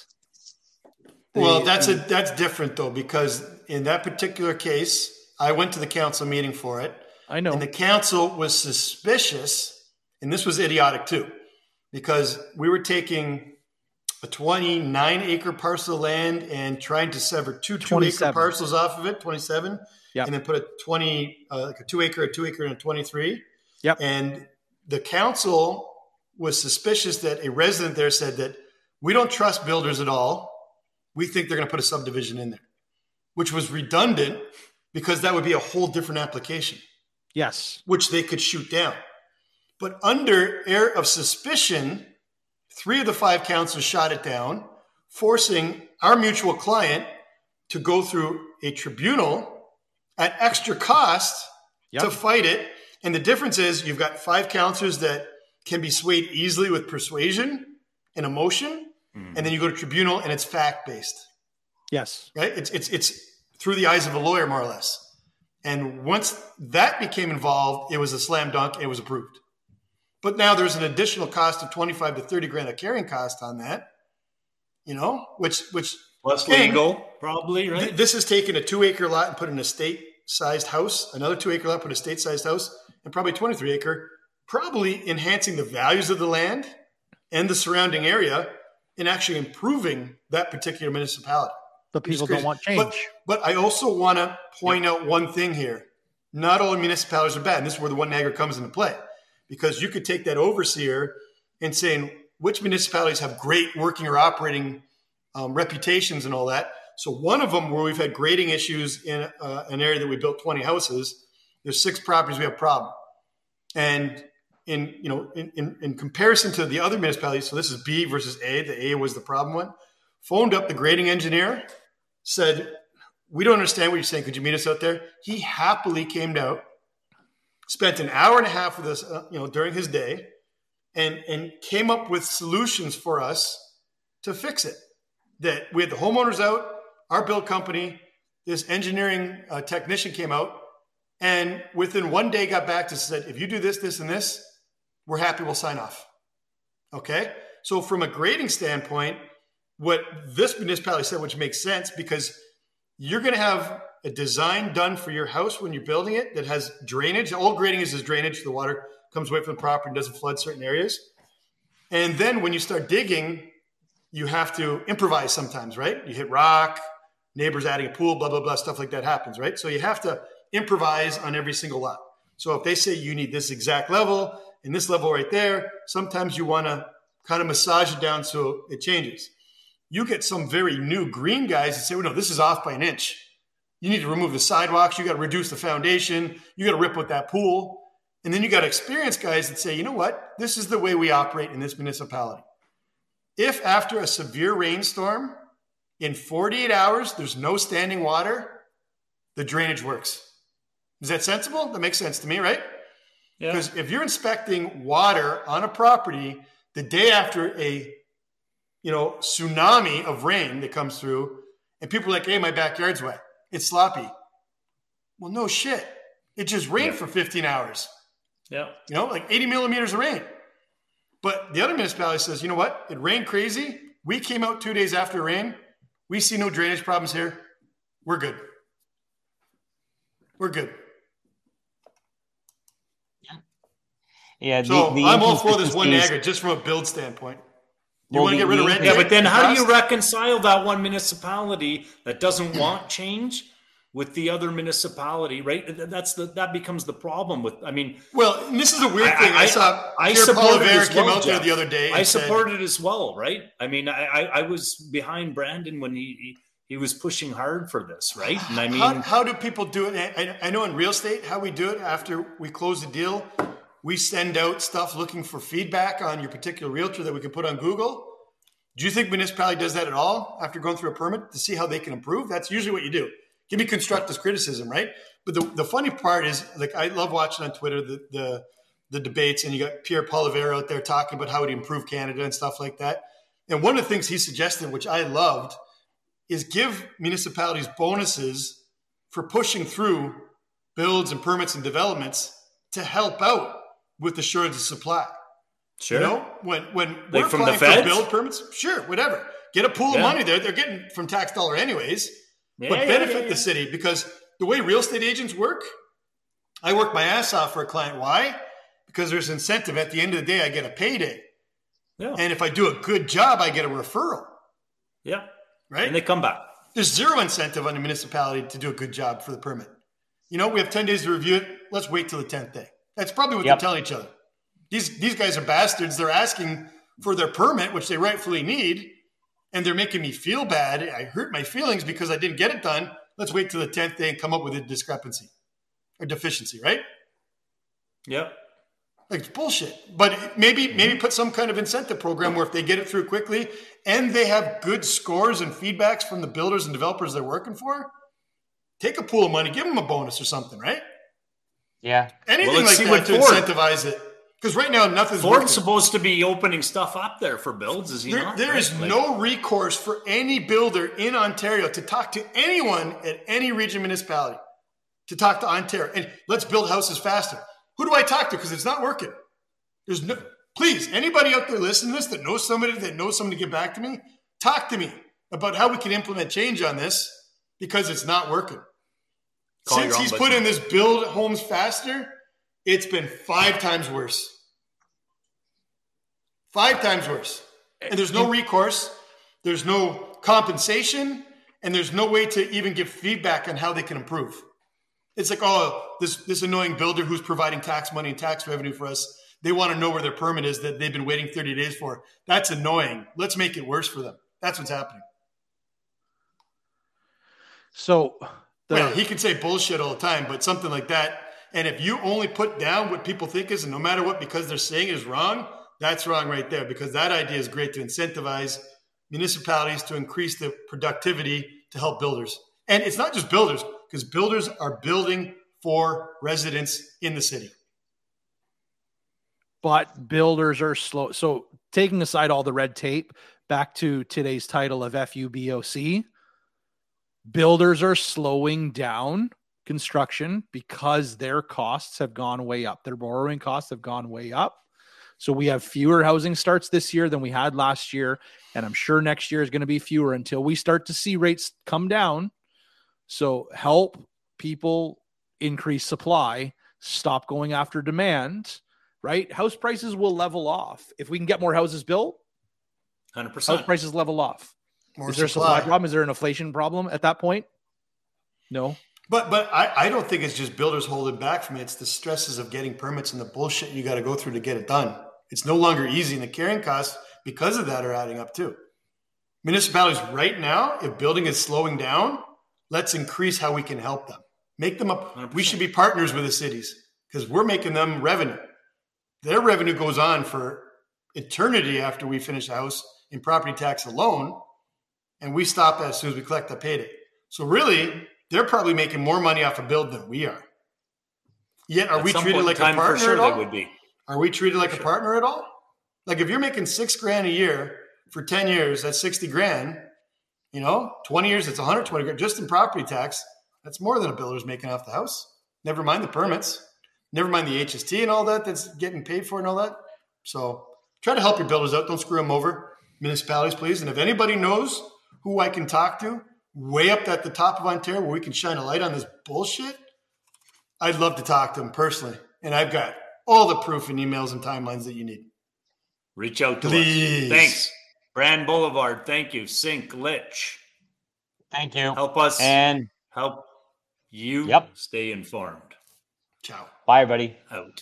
A: The,
D: well, that's a that's different though, because in that particular case, I went to the council meeting for it.
A: I know.
D: And the council was suspicious, and this was idiotic too, because we were taking a twenty-nine acre parcel of land and trying to sever two two acre parcels off of it, twenty-seven,
A: yep.
D: and then put a twenty, uh, like a two acre, a two acre, and a twenty-three.
A: Yep.
D: And the council was suspicious that a resident there said that we don't trust builders at all. We think they're going to put a subdivision in there, which was redundant because that would be a whole different application.
A: Yes.
D: Which they could shoot down. But under air of suspicion, three of the five councils shot it down, forcing our mutual client to go through a tribunal at extra cost yep. to fight it. And the difference is you've got five councillors that can be swayed easily with persuasion and emotion. Mm. And then you go to tribunal and it's fact-based.
A: Yes.
D: Right? It's, it's, it's through the eyes of a lawyer, more or less. And once that became involved, it was a slam dunk. It was approved. But now there's an additional cost of twenty-five to thirty grand of carrying cost on that, you know, which, which
C: plus legal probably, right?
D: Th- this is taking a two acre lot and put in a state sized house, another two acre lot, put a state sized house, and probably twenty-three acre, probably enhancing the values of the land and the surrounding area and actually improving that particular municipality.
A: But people don't want change.
D: But, but I also want to point yep. out one thing here. Not all municipalities are bad. And this is where the One Niagara comes into play. Because you could take that overseer and saying which municipalities have great working or operating um, reputations and all that. So one of them where we've had grading issues in uh, an area that we built twenty houses, there's six properties we have a problem. And in, you know, in, in, in comparison to the other municipalities, so this is B versus A, the A was the problem one, phoned up the grading engineer, said, we don't understand what you're saying. Could you meet us out there? He happily came out, spent an hour and a half with us, uh, you know, during his day, and and came up with solutions for us to fix it. That we had the homeowners out, our build company, this engineering uh, technician came out, and within one day got back to us and said, if you do this, this, and this, we're happy, we'll sign off. Okay? So from a grading standpoint, what this municipality said, which makes sense, because you're going to have a design done for your house when you're building it that has drainage. All grading is is drainage. The water comes away from the property and doesn't flood certain areas. And then when you start digging, you have to improvise sometimes, right? You hit rock, neighbors adding a pool, blah, blah, blah, stuff like that happens, right? So you have to improvise on every single lot. So if they say you need this exact level and this level right there, sometimes you want to kind of massage it down so it changes. You get some very new green guys that say, well, no, this is off by an inch. You need to remove the sidewalks. You got to reduce the foundation. You got to rip out that pool. And then you got experienced guys that say, you know what? This is the way we operate in this municipality. If after a severe rainstorm in forty-eight hours, there's no standing water, the drainage works. Is that sensible? That makes sense to me, right? Yeah. Because if you're inspecting water on a property the day after a you know, tsunami of rain that comes through, and people are like, hey, my backyard's wet. It's sloppy. Well, no shit. It just rained yeah. for fifteen hours.
C: Yeah.
D: You know, like eighty millimeters of rain. But the other municipality says, you know what? It rained crazy. We came out two days after rain. We see no drainage problems here. We're good. We're good.
B: Yeah. Yeah.
D: So
B: the, the
D: I'm all for this One Niagara just from a build standpoint. You
B: well,
D: want to get rid of red tape?
C: Yeah, but then how do you reconcile that one municipality that doesn't want change with the other municipality, right? That's the that becomes the problem with. I mean,
D: well, and this is a weird I, thing. I, I saw.
C: I, I support it as
D: came
C: well,
D: out there the other day.
C: I
D: said,
C: support it as well, right? I mean, I, I, I was behind Brandon when he, he he was pushing hard for this, right? And I mean,
D: how, how do people do it? I, I know in real estate how we do it after we close the deal. We send out stuff looking for feedback on your particular realtor that we can put on Google. Do you think municipality does that at all after going through a permit to see how they can improve? That's usually what you do. Give me constructive criticism, right? But the, the funny part is, like, I love watching on Twitter the, the the debates, and you got Pierre Poilievre out there talking about how to improve Canada and stuff like that. And one of the things he suggested, which I loved, is give municipalities bonuses for pushing through builds and permits and developments to help out with the shortage of supply.
C: Sure.
D: You know, when when
C: like
D: we're
C: from the
D: applying
C: feds?
D: for build permits, sure, whatever. Get a pool
C: Yeah.
D: of money there. They're getting from tax dollar anyways,
C: Yeah,
D: but
C: yeah,
D: benefit
C: yeah, yeah.
D: the city, because the way real estate agents work, I work my ass off for a client. Why? Because there's incentive. At the end of the day, I get a payday.
C: Yeah.
D: And if I do a good job, I get a referral,
C: yeah.
D: right?
C: And they come back.
D: There's zero incentive on the municipality to do a good job for the permit. You know, we have ten days to review it. Let's wait till the tenth day. That's probably what
B: Yep.
D: they're telling each other. These these guys are bastards. They're asking for their permit, which they rightfully need, and they're making me feel bad. I hurt my feelings because I didn't get it done. Let's wait till the tenth day and come up with a discrepancy or deficiency, right?
C: Yeah.
D: Like, it's bullshit. But maybe maybe put some kind of incentive program where if they get it through quickly and they have good scores and feedbacks from the builders and developers they're working for, take a pool of money, give them a bonus or something, right?
B: Yeah.
D: Anything
C: Well, let's
D: like
C: see
D: that
C: what
D: to
C: Ford-
D: incentivize it. Because right now, nothing's
C: Ford's
D: working.
C: supposed to be opening stuff up there for builds, is he
D: There,
C: not?
D: there
C: right?
D: is
C: Like-
D: no recourse for any builder in Ontario to talk to anyone at any region municipality, to talk to Ontario. And let's build houses faster. Who do I talk to? Because it's not working. There's no, please, anybody out there listening to this that knows somebody that knows somebody to get back to me, talk to me about how we can implement change on this, because it's not working.
C: Call
D: Since
C: your
D: he's
C: ombudsman.
D: put in this build homes faster, it's been five times worse. Five times worse. And there's no recourse, there's no compensation, and there's no way to even give feedback on how they can improve. It's like, oh, this, this annoying builder who's providing tax money and tax revenue for us, they want to know where their permit is that they've been waiting thirty days for. That's annoying. Let's make it worse for them. That's what's happening.
A: So the,
D: Well, he can say bullshit all the time, but something like that. And if you only put down what people think is, and no matter what, because they're saying is wrong, that's wrong right there. Because that idea is great to incentivize municipalities to increase the productivity to help builders. And it's not just builders, because builders are building for residents in the city.
A: but builders are slow. So taking aside all the red tape, back to today's title of F U B O C, builders are slowing down construction because their costs have gone way up. Their borrowing costs have gone way up. So we have fewer housing starts this year than we had last year. And I'm sure next year is going to be fewer until we start to see rates come down. So help people increase supply, stop going after demand, right? House prices will level off. If we can get more houses built,
C: one hundred
A: house
C: percent.
A: prices level off.
D: More
A: Is there a supply problem? Is there an inflation problem at that point? No.
D: But but I, I don't think it's just builders holding back from it. It's the stresses of getting permits and the bullshit you got to go through to get it done. It's no longer easy, and the carrying costs because of that are adding up too. Municipalities right now, if building is slowing down, let's increase how we can help them. Make them up.
C: one hundred percent.
D: We should be partners with the cities because we're making them revenue. Their revenue goes on for eternity after we finish a house in property tax alone, and we stop as soon as we collect the payday. So really, they're probably making more money off a build than we are. Yet, are
C: At
D: we
C: some
D: treated
C: point in
D: like a
C: time,
D: partner
C: for sure
D: at all?
C: they would be.
D: Are we treated like
C: For
D: a
C: sure.
D: partner at all? Like if you're making six grand a year for ten years, that's sixty grand. You know, twenty years, it's one hundred twenty grand just in property tax. That's more than a builder's making off the house. Never mind the permits. Never mind the H S T and all that that's getting paid for and all that. So try to help your builders out. Don't screw them over. Municipalities, please. And if anybody knows who I can talk to way up at the top of Ontario where we can shine a light on this bullshit, I'd love to talk to them personally. And I've got all the proof and emails and timelines that you need.
C: Reach out to
D: Please.
C: us. Thanks. Brand Boulevard. Thank you. Sync Lich.
B: Thank you.
C: Help us
B: And
C: help you
B: Yep.
C: stay informed.
D: Ciao.
B: bye, everybody.
C: Out.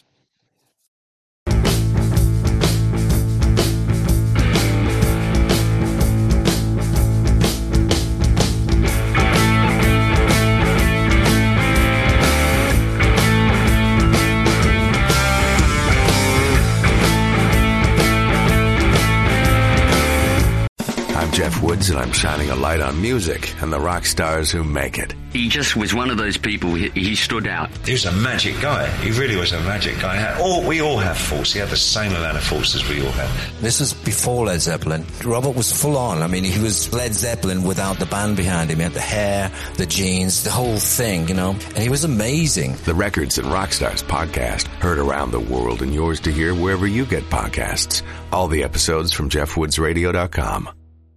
E: records, and I'm shining a light on music and the rock stars who make it.
F: He just was one of those people, he, he stood out.
G: He was a magic guy. He really was a magic guy. All, we all have faults. He had the same amount of faults as we all have.
H: This was before Led Zeppelin. Robert was full on. I mean, he was Led Zeppelin without the band behind him. He had the hair, the jeans, the whole thing, you know, and he was amazing.
E: The Records and Rockstars podcast, heard around the world and yours to hear wherever you get podcasts. All the episodes from jeff woods radio dot com.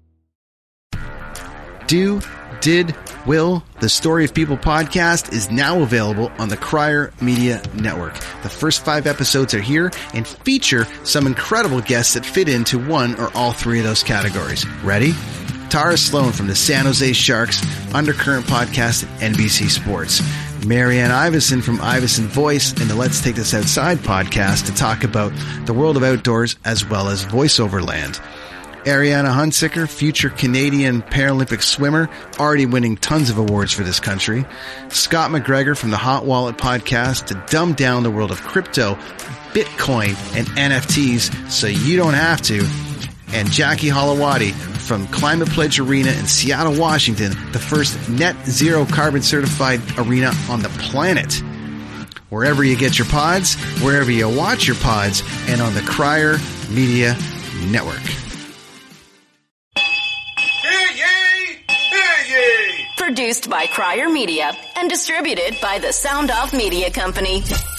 I: Do, did, will, the Story of People podcast is now available on the Crier Media Network. The first five episodes are here and feature some incredible guests that fit into one or all three of those categories. Ready? Tara Sloan from the San Jose Sharks, Undercurrent podcast at N B C Sports. Marianne Iveson from Iveson Voice and the Let's Take This Outside podcast to talk about the world of outdoors as well as voiceover land. Ariana Hunsicker, future Canadian Paralympic swimmer, already winning tons of awards for this country. Scott McGregor from the Hot Wallet podcast to dumb down the world of crypto, Bitcoin, and N F Ts so you don't have to. And Jackie Holowati from Climate Pledge Arena in Seattle, Washington, the first net zero carbon certified arena on the planet. Wherever you get your pods, wherever you watch your pods, and on the Crier Media Network.
J: Produced by Crier Media and distributed by the Sound Off Media Company.